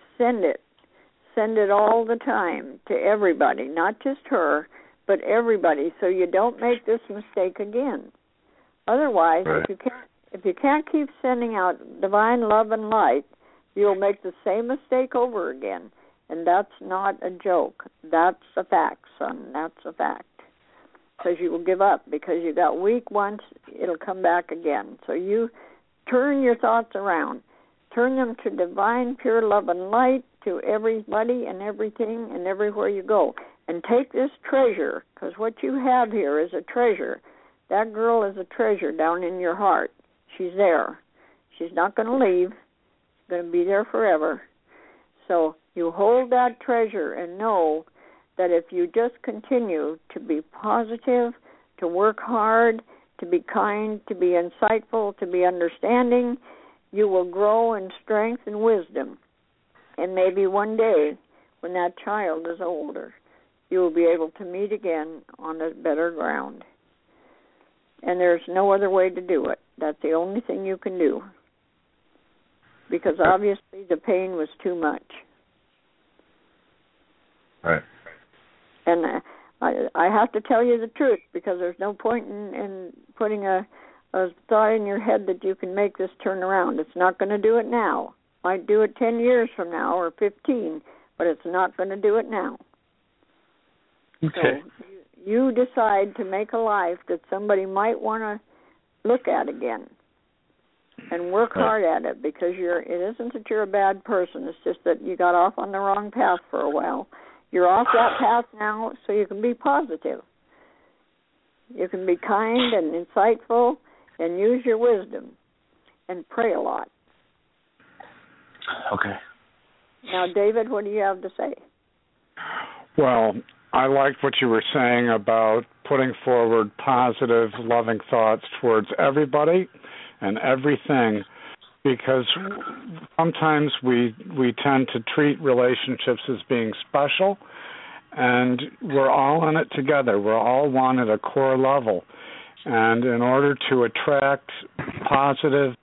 it all the time to everybody, not just her, but everybody, so you don't make this mistake again. Otherwise, right. if you can't keep sending out divine love and light, you'll make the same mistake over again, and that's not a joke. That's a fact, son. That's a fact. Because you will give up. Because you got weak once, it'll come back again. So you turn your thoughts around. Turn them to divine, pure love and light to everybody and everything and everywhere you go. And take this treasure, because what you have here is a treasure. That girl is a treasure down in your heart. She's there. She's not going to leave. She's going to be there forever. So you hold that treasure and know that if you just continue to be positive, to work hard, to be kind, to be insightful, to be understanding, you will grow in strength and wisdom. And maybe one day, when that child is older, you will be able to meet again on a better ground. And there's no other way to do it. That's the only thing you can do. Because obviously the pain was too much. Right. And I have to tell you the truth, because there's no point in putting a thought in your head that you can make this turn around. It's not going to do it now. Might do it 10 years from now or 15, but it's not going to do it now. Okay. So you decide to make a life that somebody might want to look at again and work hard at it, because it isn't that you're a bad person. It's just that you got off on the wrong path for a while. You're off that path now, so you can be positive. You can be kind and insightful and use your wisdom and pray a lot. Okay. Now, David, what do you have to say? Well, I liked what you were saying about putting forward positive, loving thoughts towards everybody and everything, because sometimes we tend to treat relationships as being special, and we're all in it together. We're all one at a core level. And in order to attract positive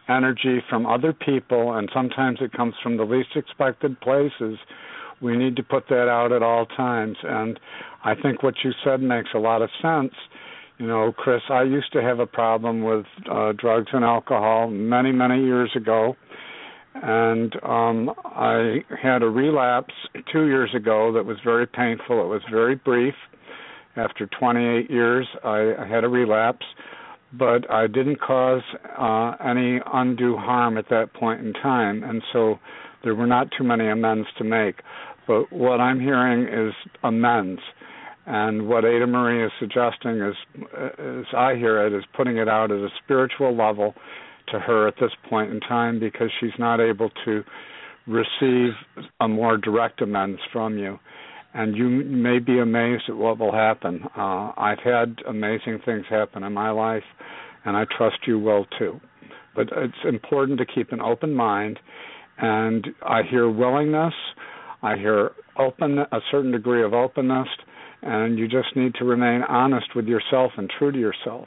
energy from other people, and sometimes it comes from the least expected places, we need to put that out at all times. And I think what you said makes a lot of sense. You know, Chris, I used to have a problem with drugs and alcohol many, many years ago. And I had a relapse 2 years ago that was very painful. It was very brief. After 28 years, I had a relapse, but I didn't cause any undue harm at that point in time, and so there were not too many amends to make. But what I'm hearing is amends, and what Ada Marie is suggesting is, as I hear it, is putting it out at a spiritual level to her at this point in time, because she's not able to receive a more direct amends from you. And you may be amazed at what will happen. I've had amazing things happen in my life, and I trust you will too. But it's important to keep an open mind, and I hear willingness, I hear a certain degree of openness, and you just need to remain honest with yourself and true to yourself.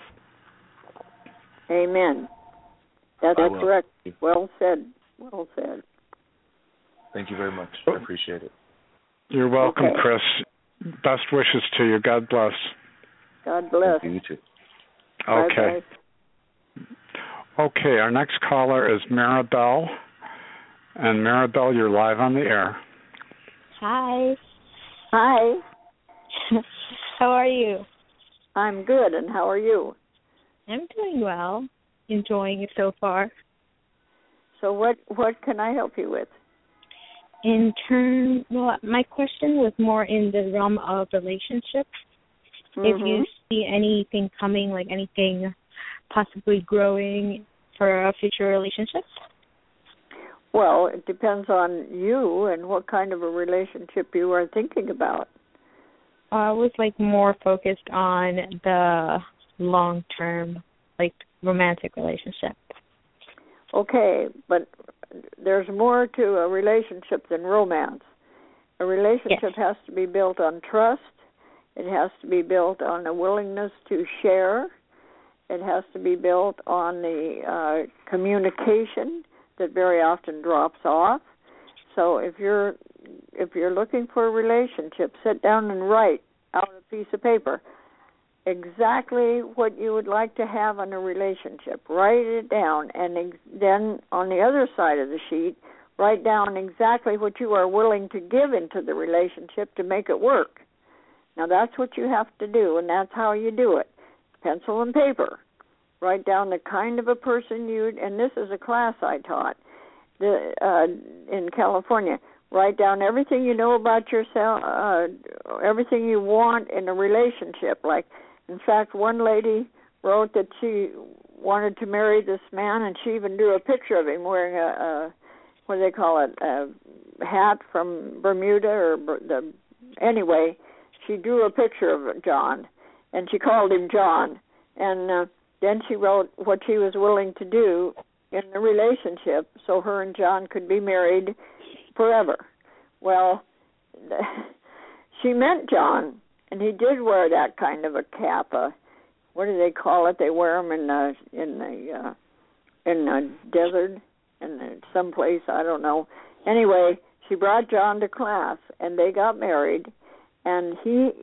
Amen. That's correct. Well said. Well said. Thank you very much. I appreciate it. You're welcome, Okay. Chris. Best wishes to you. God bless. God bless. Thank you, you too. Okay. Bye-bye. Okay, our next caller is Maribel. And Maribel, you're live on the air. Hi. Hi. How are you? I'm good, and how are you? I'm doing well. Enjoying it so far. So what can I help you with? My question was more in the realm of relationships. Mm-hmm. If you see anything coming, like anything possibly growing for a future relationship? Well, it depends on you and what kind of a relationship you are thinking about. I was more focused on the long-term, romantic relationship. Okay, but there's more to a relationship than romance. A relationship has to be built on trust. It has to be built on a willingness to share. It has to be built on the communication that very often drops off. So if you're looking for a relationship, sit down and write out a piece of paper exactly what you would like to have in a relationship. Write it down, and then on the other side of the sheet, write down exactly what you are willing to give into the relationship to make it work. Now, that's what you have to do, and that's how you do it. Pencil and paper. Write down the kind of a person and this is a class I taught in California. Write down everything you know about yourself, everything you want in a relationship. In fact, one lady wrote that she wanted to marry this man, and she even drew a picture of him wearing what do they call it, a hat from Bermuda anyway, she drew a picture of John, and she called him John. And then she wrote what she was willing to do in the relationship so her and John could be married forever. Well, she meant John, and he did wear that kind of a cap. What do they call it? They wear them in the desert, in some place, I don't know. Anyway, she brought John to class, and they got married. And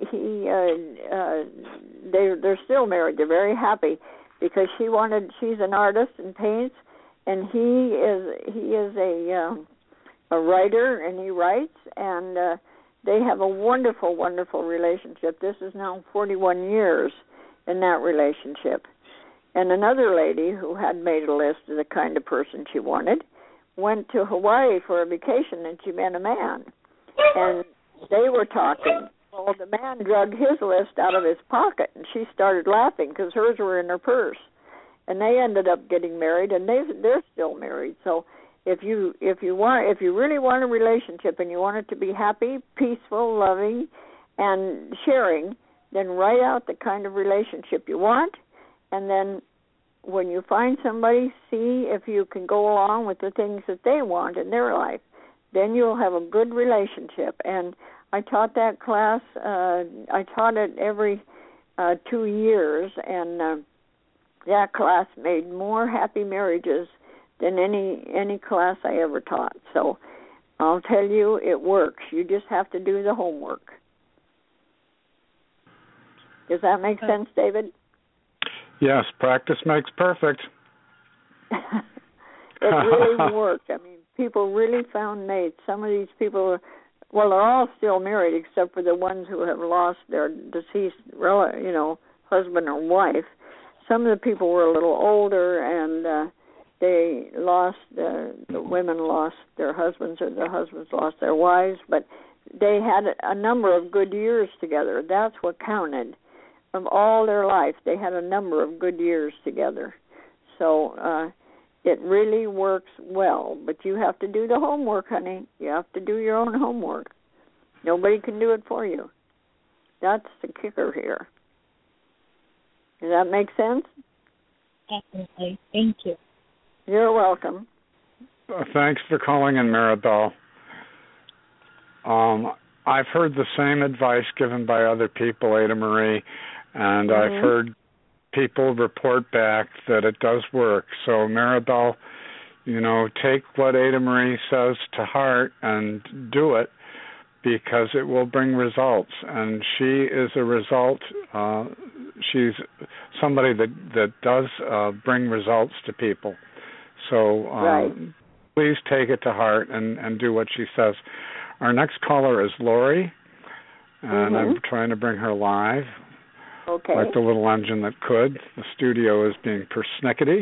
they're still married. They're very happy because she's an artist and paints, and he is a writer, and he writes, and they have a wonderful, wonderful relationship. This is now 41 years in that relationship. And another lady who had made a list of the kind of person she wanted went to Hawaii for a vacation, and she met a man. And they were talking. Well, the man drug his list out of his pocket, and she started laughing because hers were in her purse. And they ended up getting married, and they're still married. So if you really want a relationship and you want it to be happy, peaceful, loving, and sharing, then write out the kind of relationship you want, and then when you find somebody, see if you can go along with the things that they want in their life. Then you'll have a good relationship. And I taught that class. I taught it every 2 years, and that class made more happy marriages than any class I ever taught. So I'll tell you, it works. You just have to do the homework. Does that make sense, David? Yes, practice makes perfect. It really worked. I mean, people really found mates. Some of these people, they're all still married except for the ones who have lost their deceased, husband or wife. Some of the people were a little older, and they lost, the women lost their husbands, or their husbands lost their wives, but they had a number of good years together. That's what counted. Of all their life, they had a number of good years together. So it really works well, but you have to do the homework, honey. You have to do your own homework. Nobody can do it for you. That's the kicker here. Does that make sense? Definitely. Thank you. You're welcome. Thanks for calling in, Maribel. I've heard the same advice given by other people, Ada Marie, and I've heard people report back that it does work. So, Maribel, take what Ada Marie says to heart and do it, because it will bring results. And she is a result. She's somebody that does bring results to people. So please take it to heart and do what she says. Our next caller is Lori, and I'm trying to bring her live. Okay. Like the little engine that could. The studio is being persnickety.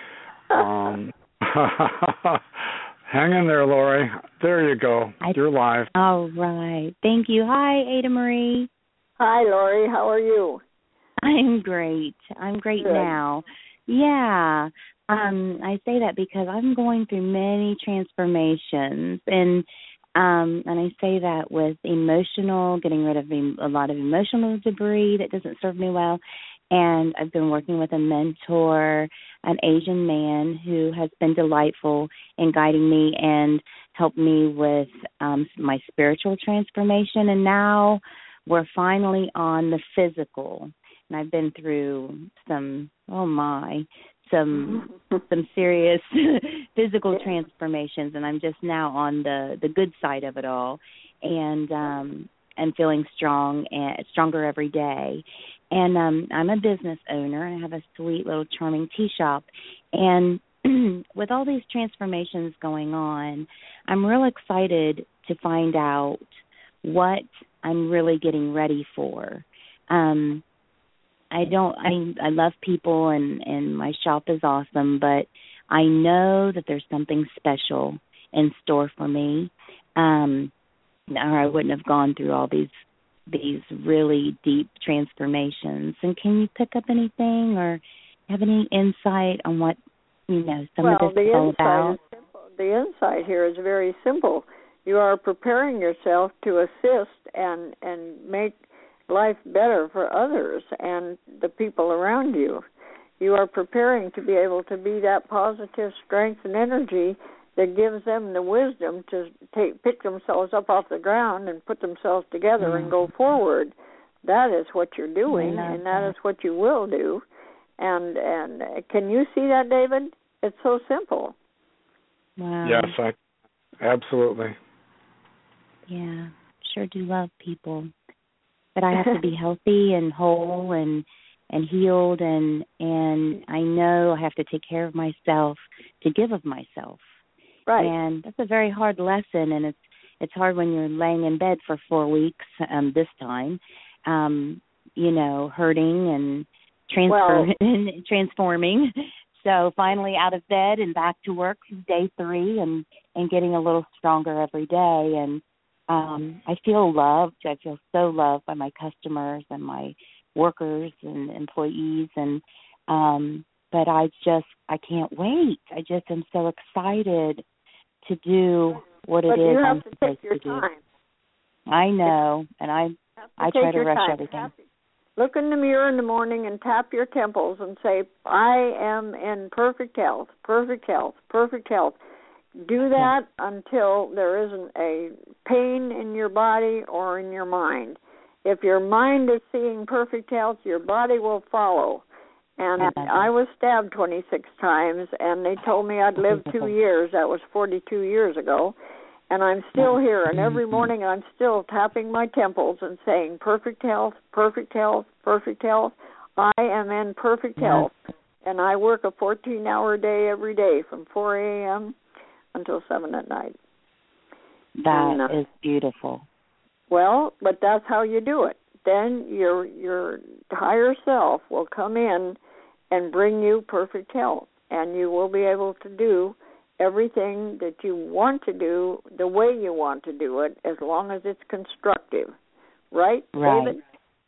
Hang in there, Lori. There you go. You're live. All right. Thank you. Hi, Ada Marie. Hi, Lori. How are you? I'm great. I'm great Good. now. Yeah. I say that because I'm going through many transformations, and I say that with getting rid of a lot of emotional debris that doesn't serve me well. And I've been working with a mentor, an Asian man who has been delightful in guiding me and helped me with my spiritual transformation. And we're finally on the physical. And I've been through some serious physical transformations, and I'm just now on the good side of it all, and feeling stronger every day. And I'm a business owner, and I have a sweet little charming tea shop. And with all these transformations going on, I'm real excited to find out what I'm really getting ready for. I love people, and my shop is awesome, but I know that there's something special in store for me, or I wouldn't have gone through all these really deep transformations. And can you pick up anything or have any insight on what some of this is all about? The insight here is very simple. You are preparing yourself to assist and make life better for others and the people around you. You are preparing to be able to be that positive strength and energy that gives them the wisdom to pick themselves up off the ground and put themselves together and go forward. That is what you're doing, and that is what you will do. And can you see that, David? It's so simple. Wow. Yes, absolutely. Yeah, sure do love people. But I have to be healthy and whole and healed, and I know I have to take care of myself to give of myself. Right. And that's a very hard lesson, and it's hard when you're laying in bed for 4 weeks this time, hurting and transforming. So finally out of bed and back to work day 3 and getting a little stronger every day. And I feel loved. I feel so loved by my customers and my workers and employees. And but I can't wait. I just am so excited to do what it is I'm supposed to do. Time. I know, and I try to rush everything. Look in the mirror in the morning and tap your temples and say, I am in perfect health, perfect health, perfect health. Do that until there isn't a pain in your body or in your mind. If your mind is seeing perfect health, your body will follow. And I was stabbed 26 times, and they told me I'd live 2 years. That was 42 years ago. And I'm still here, and every morning I'm still tapping my temples and saying, perfect health, perfect health, perfect health. I am in perfect health. And I work a 14-hour day every day from 4 a.m. until 7 at night. That is beautiful. Well, but that's how you do it. Then your higher self will come in and bring you perfect health, and you will be able to do everything that you want to do the way you want to do it, as long as it's constructive. Right, David?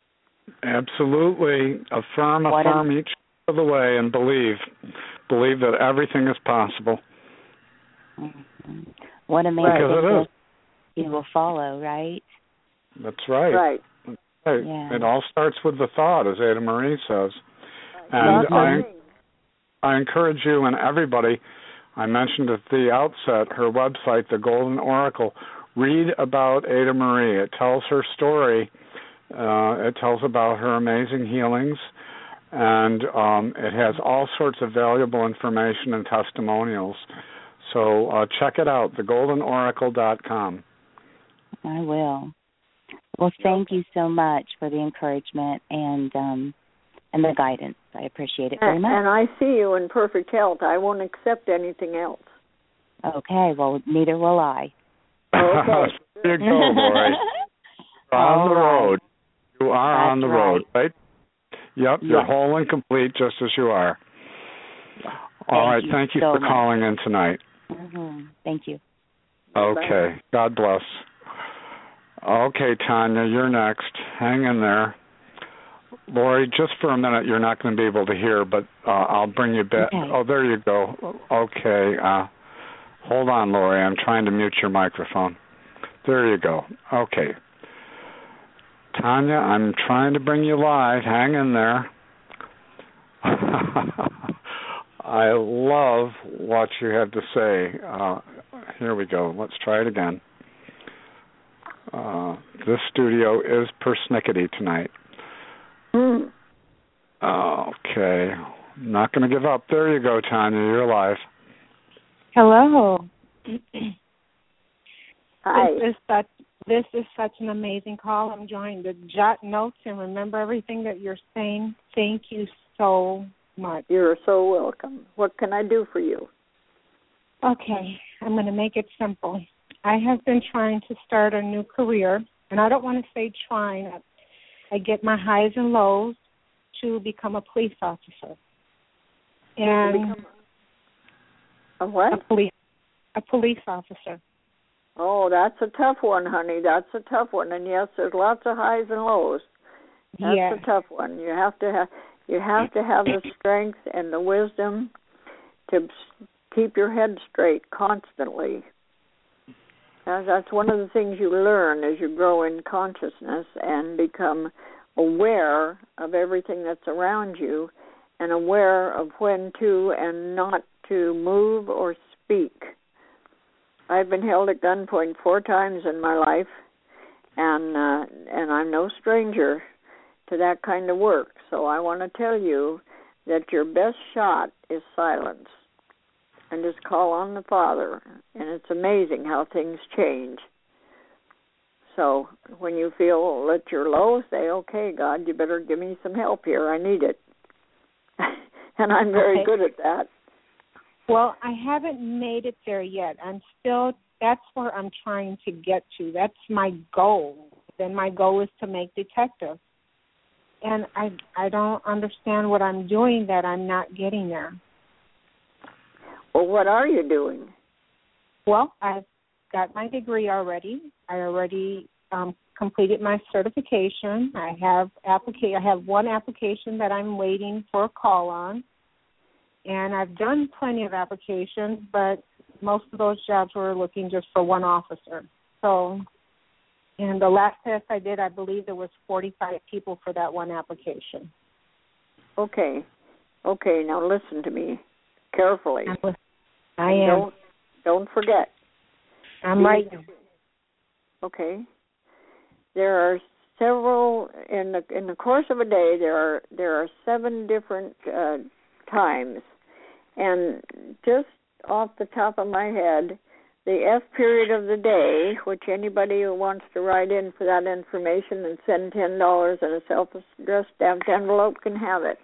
Absolutely. Affirm each of the way, and believe that everything is possible. Mm-hmm. What a man you will follow, right? That's right. Right. Yeah. It all starts with the thought, as Ada Marie says. And I encourage you and everybody, I mentioned at the outset, her website, The Golden Oracle. Read about Ada Marie. It tells her story. It tells about her amazing healings. And it has all sorts of valuable information and testimonials. So check it out, thegoldenoracle.com. I will. Well, thank you so much for the encouragement and the guidance. I appreciate it very much. And I see you in perfect health. I won't accept anything else. Okay. Well, neither will I. Okay. There you go, Lori. You're on the road. You are on the road, right? Yep. You're whole and complete, just as you are. All right. Thank you for calling in tonight. Mm-hmm. Thank you. Okay. Bye. God bless. Okay, Tanya, you're next. Hang in there. Lori, just for a minute, you're not going to be able to hear, but I'll bring you back. Okay. Oh, there you go. Okay. Hold on, Lori. I'm trying to mute your microphone. There you go. Okay. Tanya, I'm trying to bring you live. Hang in there. I love what you have to say. Here we go. Let's try it again. This studio is persnickety tonight. Okay. Not going to give up. There you go, Tanya. You're live. Hello. Hi. This is such an amazing call. I'm trying to jot notes and remember everything that you're saying. Thank you so much. You're so welcome. What can I do for you? Okay. I'm going to make it simple. I have been trying to start a new career, and I don't want to say trying. I get my highs and lows to become a police officer. And a what? A police officer. Oh, that's a tough one, honey. That's a tough one. And yes, there's lots of highs and lows. That's a tough one. You have to have the strength and the wisdom to keep your head straight constantly. That's one of the things you learn as you grow in consciousness and become aware of everything that's around you and aware of when to and not to move or speak. I've been held at gunpoint 4 times in my life, and I'm no stranger to that kind of work. So I want to tell you that your best shot is silence. And just call on the Father, and it's amazing how things change. So when you feel that you're low, say, okay, God, you better give me some help here. I need it. And I'm very good at that. Well, I haven't made it there yet. That's where I'm trying to get to. That's my goal. Then my goal is to make detective. And I don't understand what I'm doing that I'm not getting there. Well, what are you doing? Well, I've got my degree already. I already completed my certification. I have one application that I'm waiting for a call on. And I've done plenty of applications, but most of those jobs were looking just for one officer. So, and the last test I did, I believe there was 45 people for that one application. Okay. Now listen to me carefully. I am. Don't forget. I'm writing. Okay. There are several in the course of a day. There are 7 different times, and just off the top of my head, the F period of the day, which anybody who wants to write in for that information and send $10 in a self-addressed stamped envelope can have it.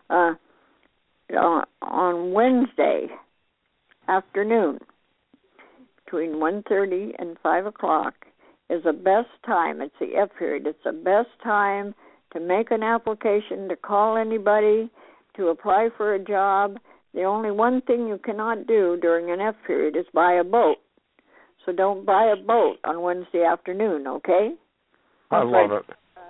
On Wednesday afternoon, between 1:30 and 5 o'clock, is the best time. It's the F period. It's the best time to make an application, to call anybody, to apply for a job. The only one thing you cannot do during an F period is buy a boat. So don't buy a boat on Wednesday afternoon, okay? I love it.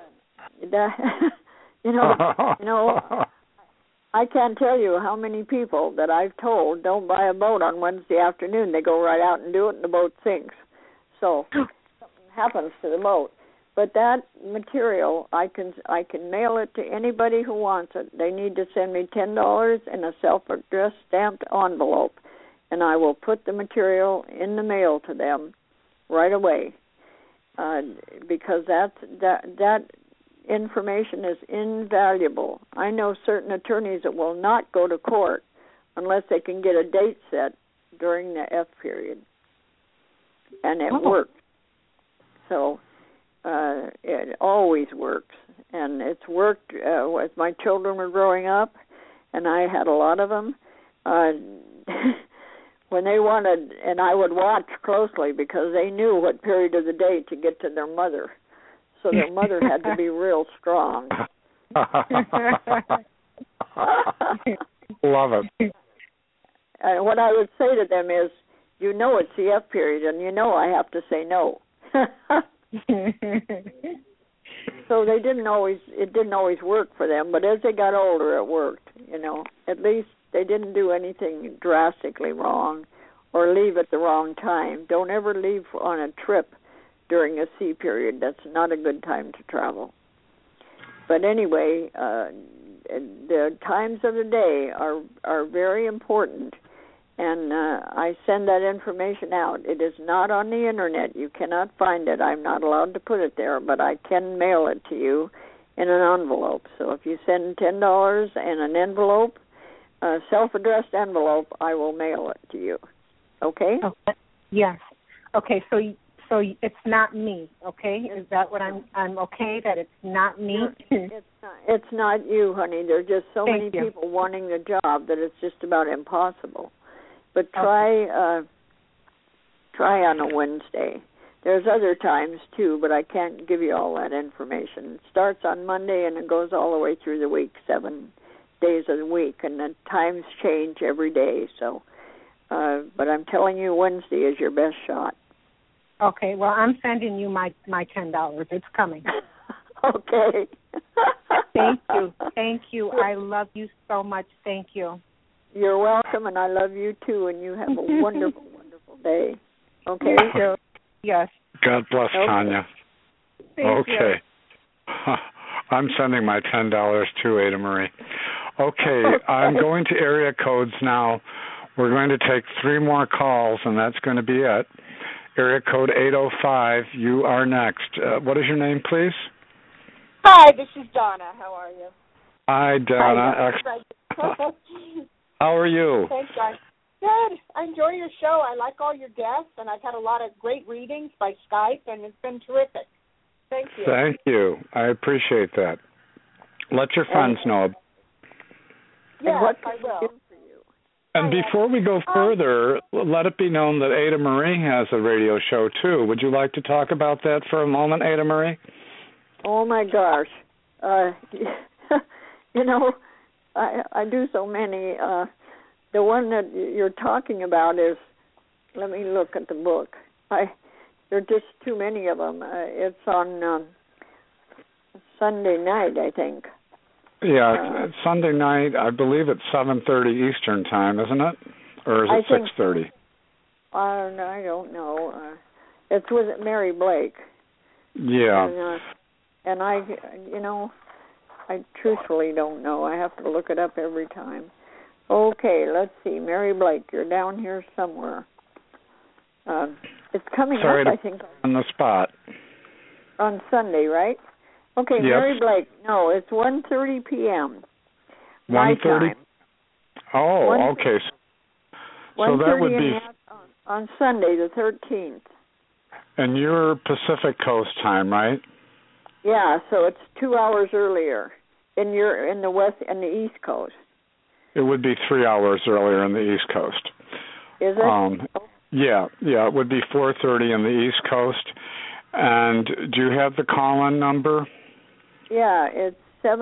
You know, I can't tell you how many people that I've told don't buy a boat on Wednesday afternoon. They go right out and do it, and the boat sinks. So something happens to the boat. But that material, I can mail it to anybody who wants it. They need to send me $10 in a self-addressed stamped envelope, and I will put the material in the mail to them right away, because that information is invaluable. I know certain attorneys that will not go to court unless they can get a date set during the F period, and it works. So it always works, and it's worked as my children were growing up, and I had a lot of them. When they wanted, and I would watch closely because they knew what period of the day to get to their mother. So their mother had to be real strong. Love it. And what I would say to them is, you know it's the F period, and you know I have to say no. So it didn't always work for them, but as they got older, it worked. You know, at least they didn't do anything drastically wrong or leave at the wrong time. Don't ever leave on a trip during a C period. That's not a good time to travel. But anyway, the times of the day are very important, and I send that information out. It is not on the Internet. You cannot find it. I'm not allowed to put it there, but I can mail it to you in an envelope. So if you send $10 in an envelope, a self-addressed envelope, I will mail it to you. Okay? Yes. Okay, so it's not me, okay? Is that what I'm okay that it's not me? It's not you, honey. There's just so many people wanting the job that it's just about impossible. But try on a Wednesday. There's other times too, but I can't give you all that information. It starts on Monday and it goes all the way through the week, 7 days of the week, and the times change every day. So, but I'm telling you, Wednesday is your best shot. Okay, well, I'm sending you my $10. It's coming. Okay. Thank you. I love you so much. Thank you. You're welcome, and I love you too, and you have a wonderful, wonderful day. Okay? Yes. God bless Tanya. Thank you. I'm sending my $10 to Ada Marie. Okay, I'm going to area codes now. We're going to take 3 more calls, and that's going to be it. Area code 805, you are next. What is your name, please? Hi, this is Donna. How are you? Hi, Donna. How are you? Thanks, guys. Good. I enjoy your show. I like all your guests, and I've had a lot of great readings by Skype, and it's been terrific. Thank you. Thank you. I appreciate that. Let your friends know. Yes, I will. And before we go further, let it be known that Ada Marie has a radio show, too. Would you like to talk about that for a moment, Ada Marie? Oh, my gosh. You know, I do so many. The one that you're talking about is, let me look at the book. There are just too many of them. It's on Sunday night, I think. Yeah, it's Sunday night. I believe it's 7:30 Eastern time, isn't it? Or is it 6:30? I don't know. It's with Mary Blake. Yeah. And I truthfully don't know. I have to look it up every time. Okay, let's see. Mary Blake, you're down here somewhere. It's coming up, I think. On the spot. On Sunday, right? Okay, Yep. Mary Blake. No, it's 1:30 p.m. 1:30. Oh, 1:30. okay. So that would be on Sunday, the 13th. And you're Pacific Coast time, right? Yeah, so it's 2 hours earlier in the East Coast. It would be 3 hours earlier in the East Coast. Is it? Yeah, it would be 4:30 in the East Coast. And do you have the call-in number? Yeah, it's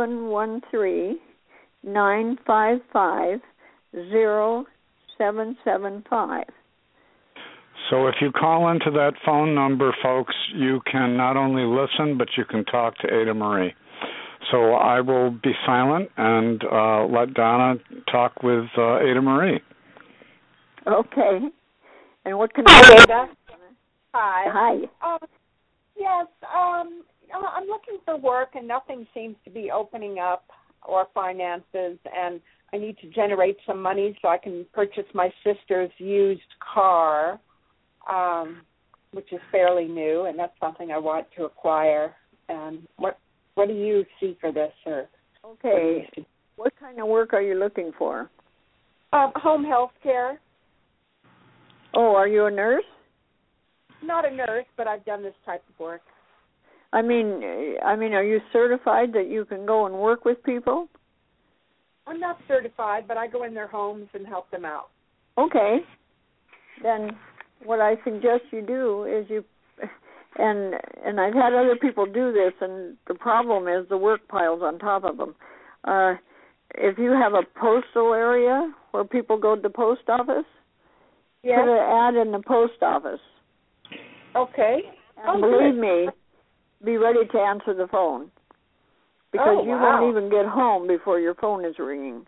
713-955-0775. So if you call into that phone number, folks, you can not only listen, but you can talk to Ada Marie. So I will be silent and let Donna talk with Ada Marie. Okay. And what can I do? Hi. Hi. Yes, I'm looking for work and nothing seems to be opening up, or finances, and I need to generate some money so I can purchase my sister's used car, which is fairly new, and that's something I want to acquire. And what do you see for this, or? Okay. What kind of work are you looking for? Home health care. Oh, are you a nurse? Not a nurse, but I've done this type of work. I mean, are you certified that you can go and work with people? I'm not certified, but I go in their homes and help them out. Okay. Then what I suggest you do is and I've had other people do this, and the problem is the work piles on top of them. If you have a postal area where people go to the post office, yes. Put an ad in the post office. Okay. And believe me, be ready to answer the phone. Because you won't even get home before your phone is ringing.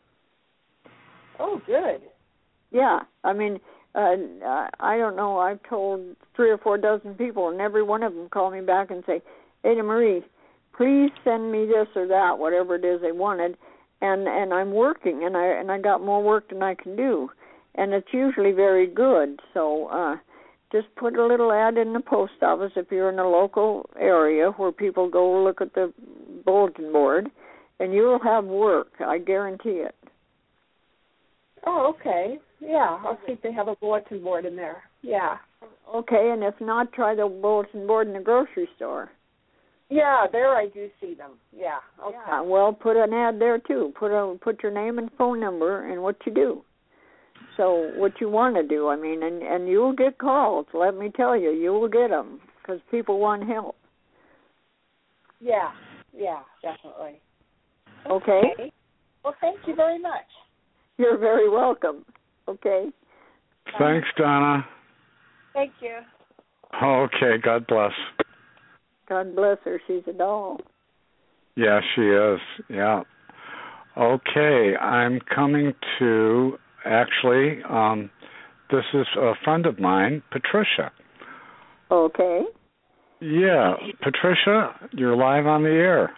Oh, good. Yeah. I mean, I don't know. I've told 3 or 4 dozen people, and every one of them call me back and say, Ada Marie, please send me this or that, whatever it is they wanted. And I'm working, and I got more work than I can do. And it's usually very good. So just put a little ad in the post office if you're in a local area where people go look at the bulletin board, and you'll have work. I guarantee it. Oh, okay. Yeah, I'll see if they have a bulletin board in there. Yeah. Okay, and if not, try the bulletin board in the grocery store. Yeah, there I do see them. Yeah. Okay. Yeah, well, put an ad there too. Put your name and phone number and what you do. So what you want to do, I mean, and you will get calls. Let me tell you, you will get them because people want help. Yeah, definitely. Okay. Well, thank you very much. You're very welcome. Okay. Thanks, Donna. Thank you. Okay, God bless. God bless her. She's a doll. Yeah, she is. Yeah. Okay, I'm coming to, actually, this is a friend of mine, Patricia. Okay. Yeah, Patricia, you're live on the air.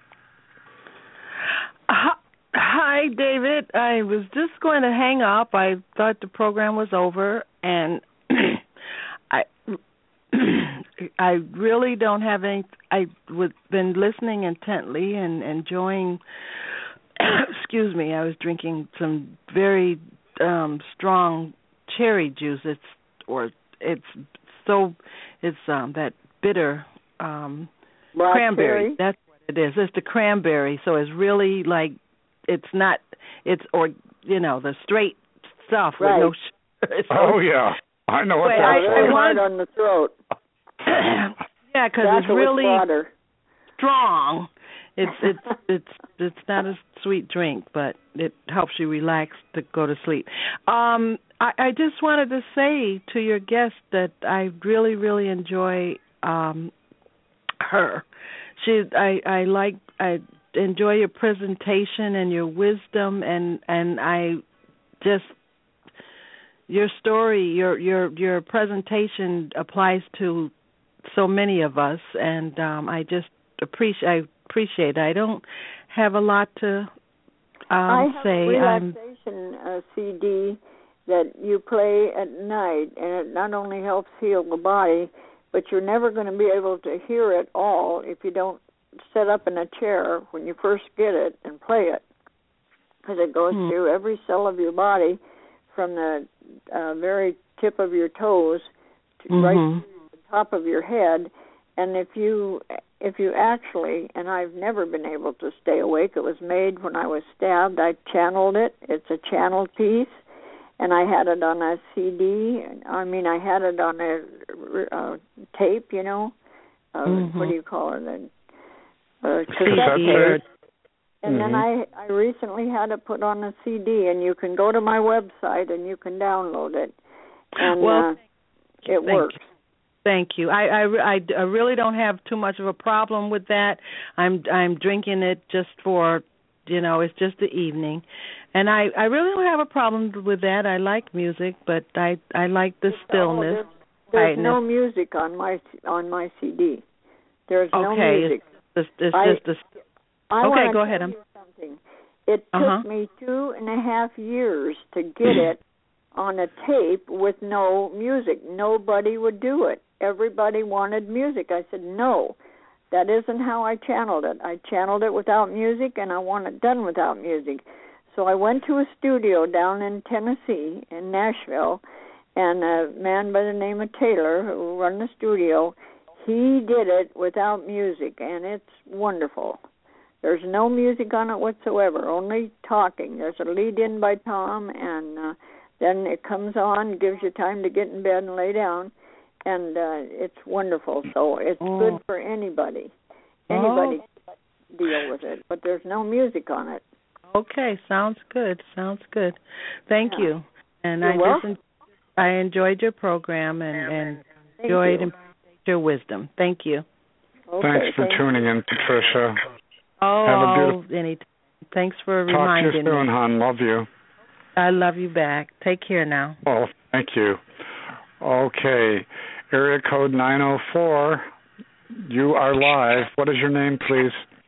Hi, David. I was just going to hang up. I thought the program was over, and I really don't have any. I've been listening intently and enjoying. Excuse me. I was drinking some very strong cherry juice. It's that bitter cranberry. Cherry? That's what it is. It's the cranberry. So it's really like it's not. It's the straight stuff right. with no sugar. So, oh yeah, I know what that's like. Hard on the throat. Yeah, because it's really strong. It's not a sweet drink, but it helps you relax to go to sleep. I just wanted to say to your guest that I really, really enjoy her. I enjoy your presentation and your wisdom, and I just your story, your presentation applies to so many of us, and I just appreciate it. I don't have a lot to I have say. A relaxation CD that you play at night, and it not only helps heal the body, but you're never going to be able to hear it all if you don't set up in a chair when you first get it and play it, because it goes through every cell of your body from the very tip of your toes to right to the top of your head. And if you actually, and I've never been able to stay awake, it was made when I was stabbed. I channeled it. It's a channeled piece, and I had it on a CD. I mean, I had it on a tape, you know. What do you call it? Cassette tape. And then I recently had it put on a CD, and you can go to my website and you can download it. And it works. Thank you. I really don't have too much of a problem with that. I'm drinking it just for, it's just the evening. And I really don't have a problem with that. I like music, but I like the stillness. There's no music on my CD. There's no music. It's just the okay, go ahead. Something. It took me 2.5 years to get it on a tape with no music. Nobody would do it. Everybody wanted music. I said, no, that isn't how I channeled it. I channeled it without music, and I want it done without music. So I went to a studio down in Tennessee, in Nashville, and a man by the name of Taylor, who run the studio, he did it without music, and it's wonderful. There's no music on it whatsoever, only talking. There's a lead-in by Tom, and then it comes on, gives you time to get in bed and lay down, and it's wonderful. So it's good for anybody. Anybody can deal with it, but there's no music on it. Okay, sounds good. Thank you. And I enjoyed your program and enjoyed your wisdom. Thank you. Okay, thanks for tuning in, Patricia. Anytime. Thanks for reminding me. Talk to you soon, hon. Love you. I love you back. Take care now. Oh, thank you. Okay. Area code 904. You are live. What is your name, please?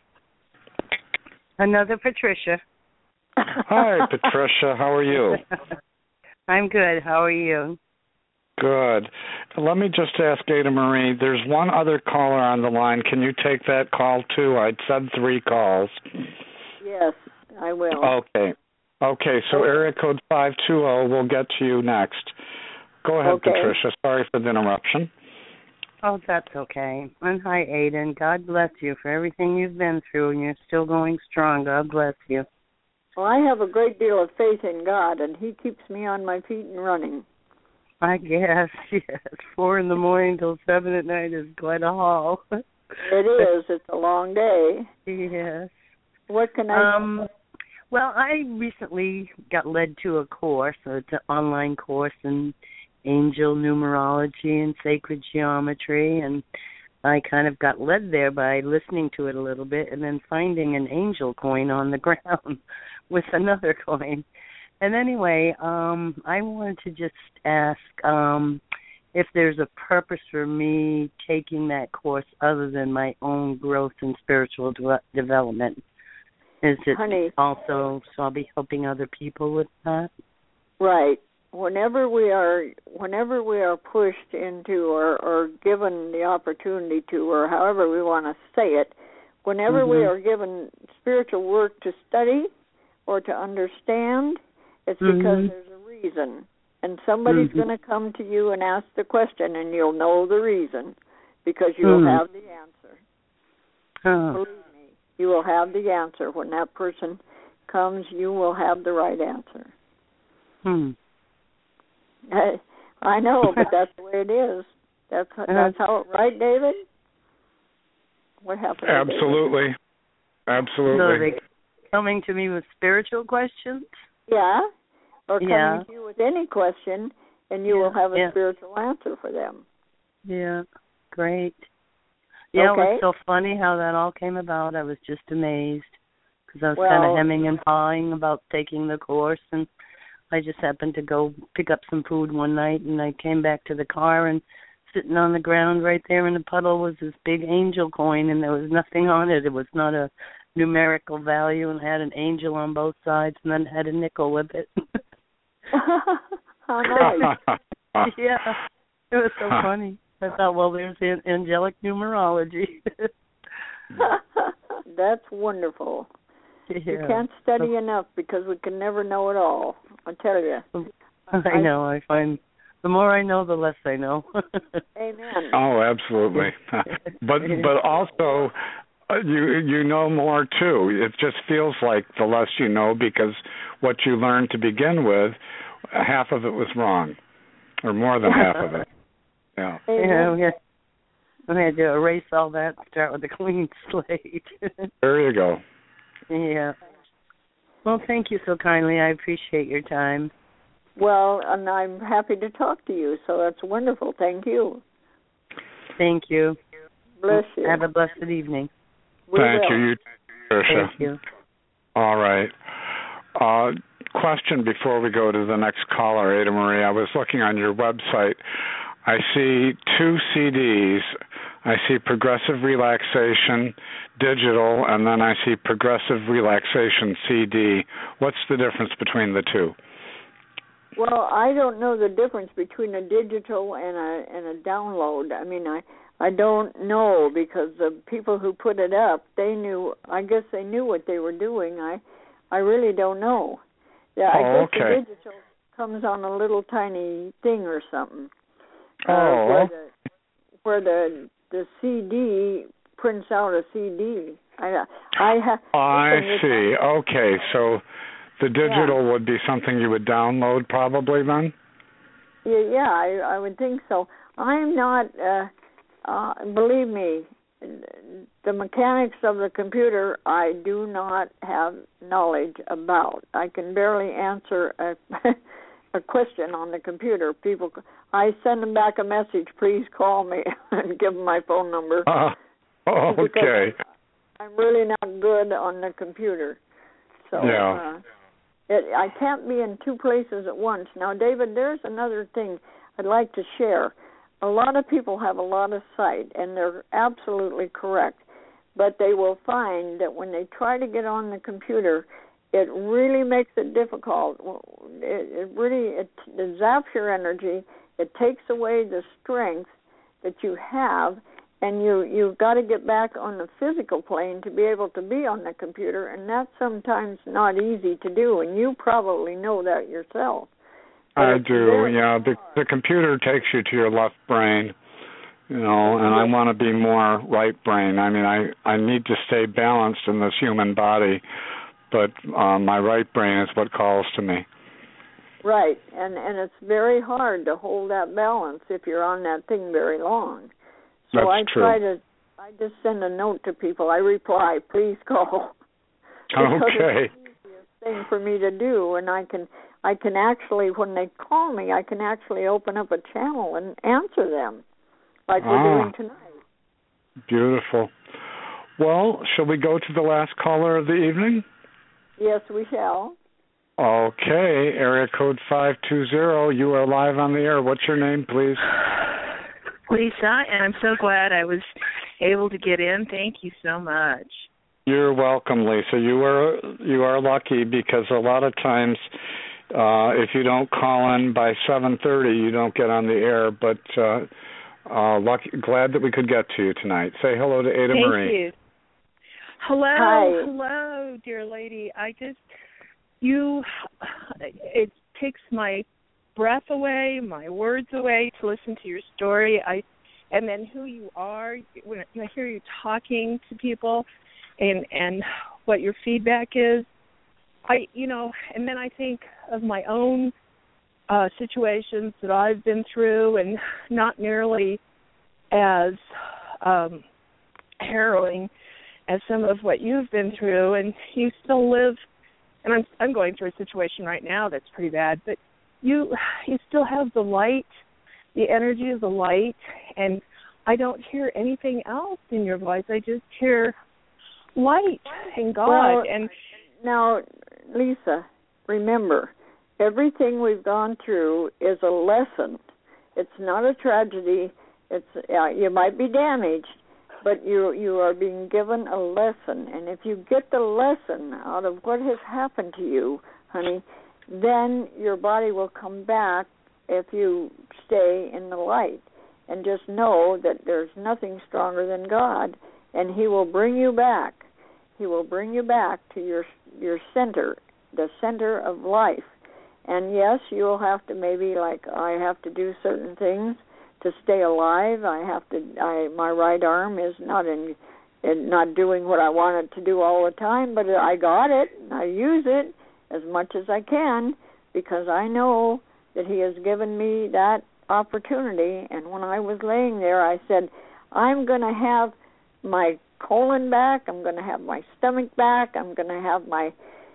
Another Patricia. Hi, Patricia. How are you? I'm good. How are you? Good. Let me just ask Ada Marie, there's one other caller on the line. Can you take that call, too? I'd said 3 calls. Yes, I will. Okay, so area code 520, we'll get to you next. Go ahead, Patricia. Sorry for the interruption. Oh, that's okay. And hi, Aiden. God bless you for everything you've been through, and you're still going strong. God bless you. Well, I have a great deal of faith in God, and He keeps me on my feet and running. I guess, yes. 4 in the morning till 7 at night is quite a haul. It is. It's a long day. Yes. What can I Well, I recently got led to a course. It's an online course in angel numerology and sacred geometry, and I kind of got led there by listening to it a little bit and then finding an angel coin on the ground with another coin. And anyway, I wanted to just ask if there's a purpose for me taking that course other than my own growth and spiritual development. Is it also, so I'll be helping other people with that? Right. Whenever we are pushed into or given the opportunity to, or however we want to say it, whenever we are given spiritual work to study or to understand, it's because there's a reason. And somebody's going to come to you and ask the question, and you'll know the reason because you'll have the answer. Believe me, you will have the answer. When that person comes, you will have the right answer. I know, but that's the way it is. That's how it, right, David? What happened? Absolutely. So they coming to me with spiritual questions? Yeah, or coming to you with any question, and you will have a spiritual answer for them. Yeah, great. Yeah, it was so funny how that all came about. I was just amazed because I was kind of hemming and hawing about taking the course, and I just happened to go pick up some food one night, and I came back to the car, and sitting on the ground right there in the puddle was this big angel coin, and there was nothing on it. It was not a numerical value, and had an angel on both sides, and then had a nickel with it. How nice. Yeah, it was so funny. I thought, well, there's angelic numerology. That's wonderful. Yeah. You can't study enough because we can never know it all. I tell you. I know. I find the more I know, the less I know. Amen. Oh, absolutely. but also, you know more too. It just feels like the less you know because what you learned to begin with, half of it was wrong, or more than half of it. Yeah. I had to erase all that, start with a clean slate. There you go. Yeah. Well, thank you so kindly. I appreciate your time. Well, and I'm happy to talk to you, so that's wonderful. Thank you. Thank you. Bless you. Have a blessed evening. Thank you, Tricia. Thank you. All right. Question before we go to the next caller, Ada Marie. I was looking on your website. I see 2 CDs. I see Progressive Relaxation Digital, and then I see Progressive Relaxation CD. What's the difference between the two? Well, I don't know the difference between a digital and a download. I mean, I don't know because the people who put it up, I guess they knew what they were doing. I really don't know. Yeah, I guess the digital comes on a little tiny thing or something. Where the CD prints out a CD. I see. Okay, so the digital would be something you would download probably then? Yeah, I would think so. I'm not, believe me, the mechanics of the computer I do not have knowledge about. I can barely answer a question on the computer. I send them back a message, please call me, and give them my phone number. Okay. I'm really not good on the computer. So I can't be in 2 places at once. Now, David, there's another thing I'd like to share. A lot of people have a lot of sight, and they're absolutely correct. But they will find that when they try to get on the computer, it really makes it difficult. It zaps your energy. It takes away the strength that you have, and you've got to get back on the physical plane to be able to be on the computer, and that's sometimes not easy to do, and you probably know that yourself. I do, yeah. The computer takes you to your left brain, and I want to be more right brain. I mean, I need to stay balanced in this human body, but my right brain is what calls to me. Right, and it's very hard to hold that balance if you're on that thing very long. So That's true. I just send a note to people. I reply, please call. Okay. It's the easiest thing for me to do, and I can actually, when they call me, I can actually open up a channel and answer them, like we're doing tonight. Beautiful. Well, shall we go to the last caller of the evening? Yes, we shall. Okay, area code 520. You are live on the air. What's your name, please? Lisa, and I'm so glad I was able to get in. Thank you so much. You're welcome, Lisa. You are lucky because a lot of times if you don't call in by 7:30, you don't get on the air. But glad that we could get to you tonight. Say hello to Ada Marie. Thank you. Hello, Hi. Hello, dear lady. It takes my breath away, my words away to listen to your story. And then who you are when I hear you talking to people, and what your feedback is. And then I think of my own situations that I've been through, and not nearly as harrowing as some of what you've been through, and you still live. And I'm going through a situation right now that's pretty bad, but you still have the light, the energy of the light, and I don't hear anything else in your voice. I just hear light and God. Well, and now, Lisa, remember, everything we've gone through is a lesson. It's not a tragedy. You might be damaged, but you are being given a lesson. And if you get the lesson out of what has happened to you, honey, then your body will come back if you stay in the light. And just know that there's nothing stronger than God, and He will bring you back. He will bring you back to your center, the center of life. And yes, you'll have to maybe, like I have to do certain things to stay alive. My right arm is not doing what I want it to do all the time, but I got it. I use it as much as I can because I know that He has given me that opportunity. And when I was laying there, I said, I'm going to have my colon back. I'm going to have my stomach back. I'm going to have my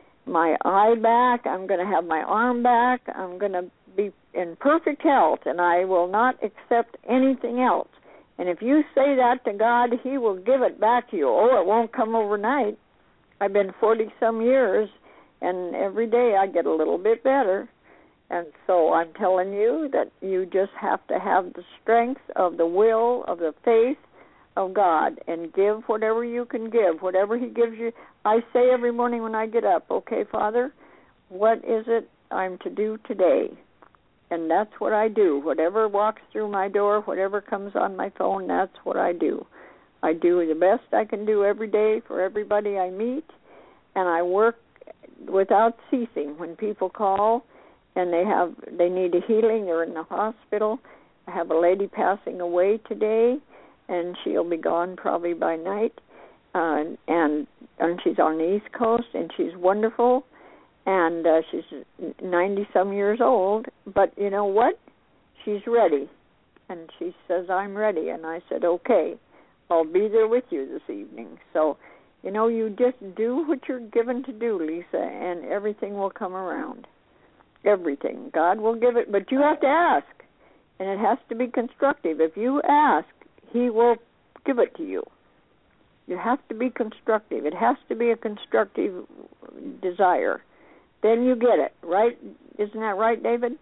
eye back. I'm going to have my arm back. I'm going to be in perfect health, and I will not accept anything else. And if you say that to God, He will give it back to you. Oh, it won't come overnight. I've been 40-some years, and every day I get a little bit better. And so I'm telling you that you just have to have the strength of the will, of the faith of God, and give whatever you can give, whatever He gives you. I say every morning when I get up, okay, Father, what is it I'm to do today? And that's what I do. Whatever walks through my door, whatever comes on my phone, that's what I do. I do the best I can do every day for everybody I meet, and I work without ceasing. When people call and they need a healing, they're in the hospital. I have a lady passing away today, and she'll be gone probably by night. And she's on the East Coast, and she's wonderful, and she's 90-some years old. But you know what? She's ready, and she says, I'm ready. And I said, okay, I'll be there with you this evening. So, you just do what you're given to do, Lisa, and everything will come around. Everything. God will give it, but you have to ask, and it has to be constructive. If you ask, He will give it to you. You have to be constructive. It has to be a constructive desire. Then you get it, right? Isn't that right, David?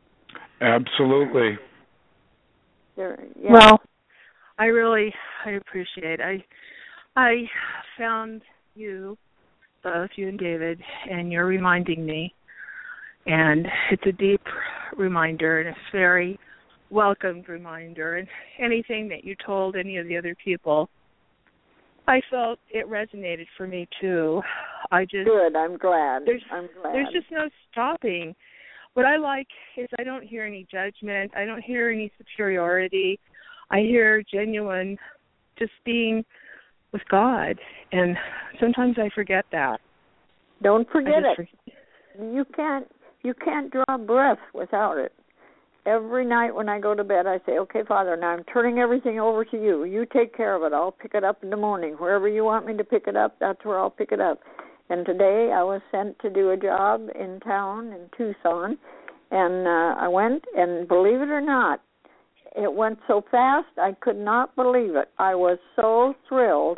Absolutely. Yeah. Well, I appreciate it. I found you, both you and David, and you're reminding me. And it's a deep reminder and a very welcomed reminder. And anything that you told any of the other people, I felt it resonated for me too. Good. I'm glad. There's just no stopping. What I like is I don't hear any judgment. I don't hear any superiority. I hear genuine just being with God. And sometimes I forget that. Don't forget it. You can't draw breath without it. Every night when I go to bed, I say, okay, Father, now I'm turning everything over to you. You take care of it. I'll pick it up in the morning. Wherever you want me to pick it up, that's where I'll pick it up. And today I was sent to do a job in town in Tucson, and I went, and believe it or not, it went so fast I could not believe it. I was so thrilled.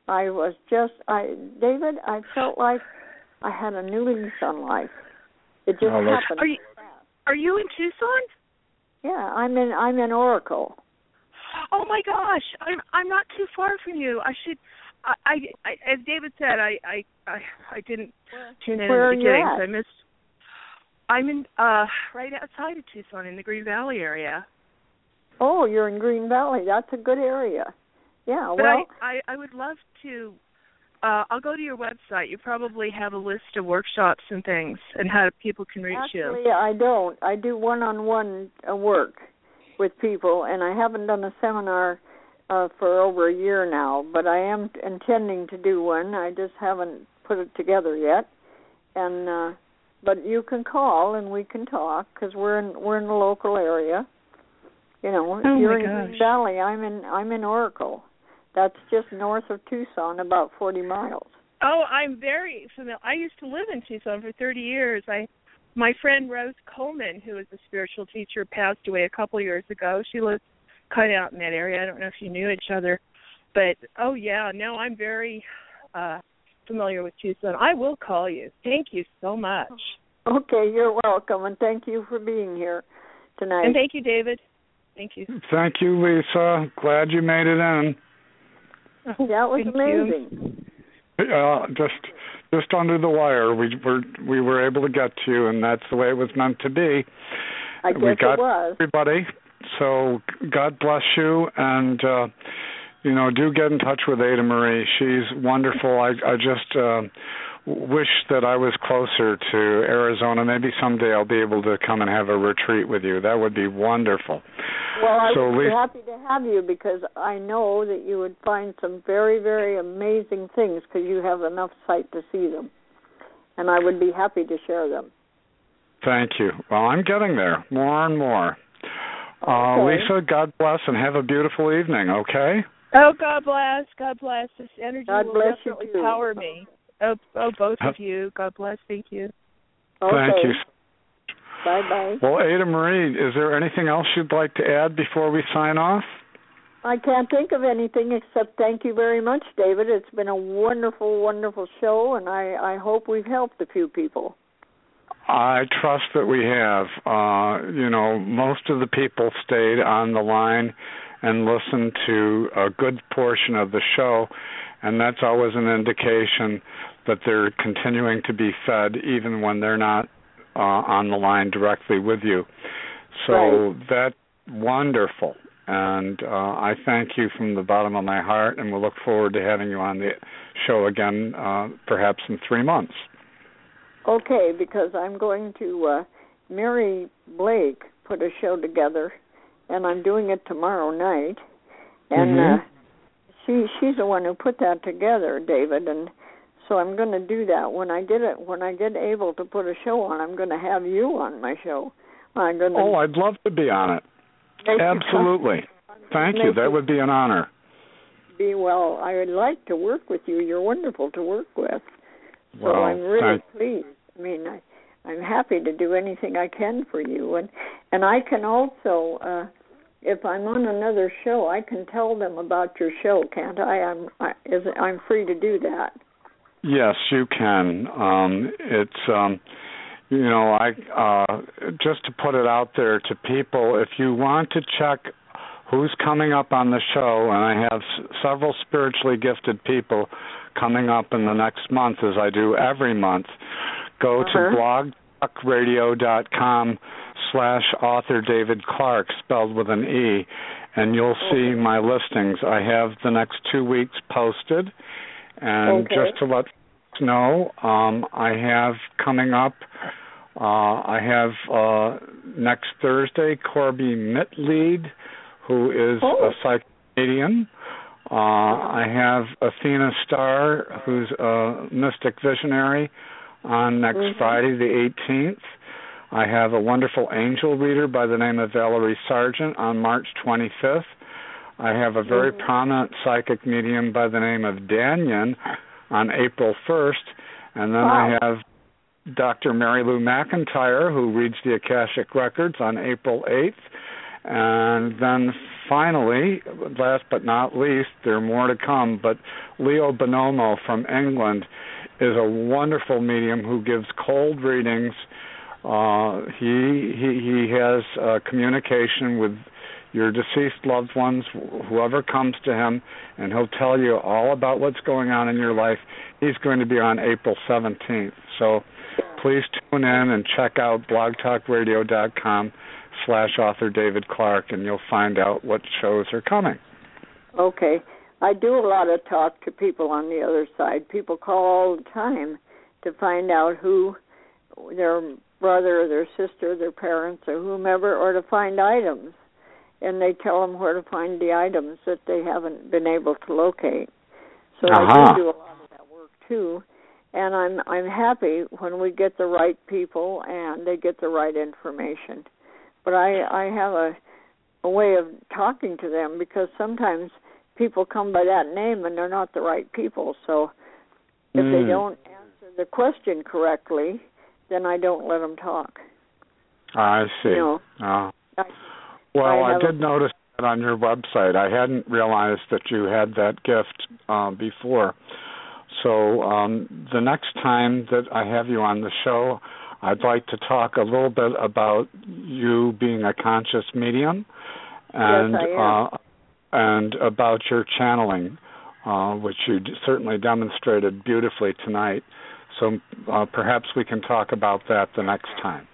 David, I felt like I had a new lease on life. It just happened. Are you in Tucson? Yeah, I'm in Oracle. Oh my gosh, I'm not too far from you. I should. I as David said, I didn't tune in Where at the beginning, are you at? so I missed. I'm in right outside of Tucson in the Green Valley area. Oh, you're in Green Valley. That's a good area. Yeah, but well, I would love to. I'll go to your website. You probably have a list of workshops and things and how people can reach you. Actually, I don't. I do one-on-one work with people, and I haven't done a seminar for over a year now, but I am intending to do one. I just haven't put it together yet. And but you can call and we can talk because we're in the local area. You're in Green Valley. I'm in Oracle. That's just north of Tucson, about 40 miles. Oh, I'm very familiar. I used to live in Tucson for 30 years. My friend Rose Coleman, who is a spiritual teacher, passed away a couple years ago. She lives kind of out in that area. I don't know if you knew each other. But, I'm very familiar with Tucson. I will call you. Thank you so much. Okay, you're welcome, and thank you for being here tonight. And thank you, David. Thank you. Thank you, Lisa. Glad you made it in. That was amazing. Just under the wire, we were able to get to you, and that's the way it was meant to be. I guess we got it was. Everybody. So God bless you, and do get in touch with Ada Marie. She's wonderful. I just wish that I was closer to Arizona. Maybe someday I'll be able to come and have a retreat with you. That would be wonderful. Well, I would be happy to have you because I know that you would find some very, very amazing things because you have enough sight to see them. And I would be happy to share them. Thank you. Well, I'm getting there more and more. Okay. Lisa, God bless and have a beautiful evening, okay? Oh, God bless. God bless. This energy God will bless definitely you too. power me. Oh, both of you. God bless. Thank you. Okay. Thank you. Bye-bye. Well, Ada Marie, is there anything else you'd like to add before we sign off? I can't think of anything except thank you very much, David. It's been a wonderful, wonderful show, and I hope we've helped a few people. I trust that we have. Most of the people stayed on the line and listened to a good portion of the show, and that's always an indication that they're continuing to be fed even when they're not on the line directly with you. So right. That's wonderful. And I thank you from the bottom of my heart, and we'll look forward to having you on the show again perhaps in 3 months. Okay, because I'm going to, Mary Blake put a show together, and I'm doing it tomorrow night. And she's the one who put that together, David, and so I'm going to do that. When I get able to put a show on, I'm going to have you on my show. I'd love to be on it. Absolutely. Thank you. That would be an honor. Well, I would like to work with you. You're wonderful to work with. So well, I'm really pleased. I mean, I'm happy to do anything I can for you. And I can also, if I'm on another show, I can tell them about your show, can't I? I'm free to do that. Yes, you can. Just to put it out there to people, if you want to check who's coming up on the show, and I have several spiritually gifted people coming up in the next month, as I do every month, go to blogtalkradio.com/author David Clark, spelled with an E, and you'll see my listings. I have the next 2 weeks posted, and just to let you know, I have coming up, next Thursday, Corby Mitlead, who is a psychic medium. I have Athena Starr, who's a mystic visionary, on next Friday, the 18th. I have a wonderful angel reader by the name of Valerie Sargent on March 25th. I have a very prominent psychic medium by the name of Danyan on April 1st. And then I have Dr. Mary Lou McIntyre, who reads the Akashic Records, on April 8th. And then finally, last but not least, there are more to come, but Leo Bonomo from England is a wonderful medium who gives cold readings. He has communication with your deceased loved ones, whoever comes to him, and he'll tell you all about what's going on in your life. He's going to be on April 17th. So please tune in and check out blogtalkradio.com/author David Clark, and you'll find out what shows are coming. Okay. I do a lot of talk to people on the other side. People call all the time to find out who their brother or their sister, their parents, or whomever, or to find items. And they tell them where to find the items that they haven't been able to locate. So I do a lot of that work too. And I'm happy when we get the right people and they get the right information. But I have a way of talking to them, because sometimes people come by that name and they're not the right people. So if they don't answer the question correctly, then I don't let them talk. I see. Well, I did notice that on your website. I hadn't realized that you had that gift before. So the next time that I have you on the show, I'd like to talk a little bit about you being a conscious medium, and yes, I am. And about your channeling, which you certainly demonstrated beautifully tonight. So perhaps we can talk about that the next time.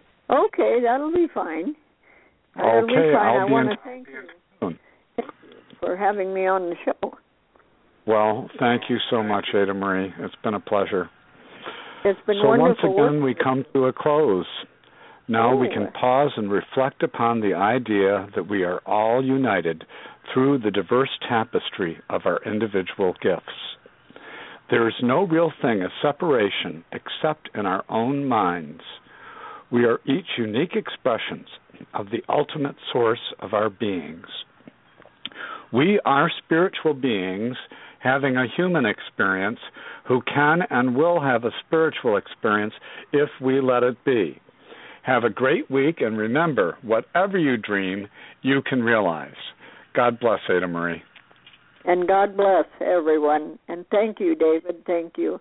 Okay, that'll be fine. Okay, I'll be in touch soon. for having me on the show. Well, thank you so much, Ada Marie. It's been a pleasure. It's been so wonderful. So once again, we come to a close. Now we can pause and reflect upon the idea that we are all united through the diverse tapestry of our individual gifts. There is no real thing as separation except in our own minds. We are each unique expressions of the ultimate source of our beings. We are spiritual beings having a human experience who can and will have a spiritual experience if we let it be. Have a great week, and remember, whatever you dream, you can realize. God bless, Ada Marie. And God bless everyone. And thank you, David. Thank you.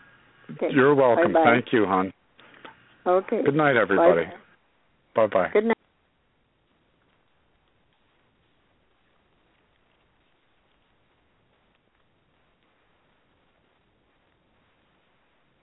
Okay. You're welcome. Bye-bye. Thank you, hon. Okay. Good night, everybody. Bye. Bye-bye. Good night.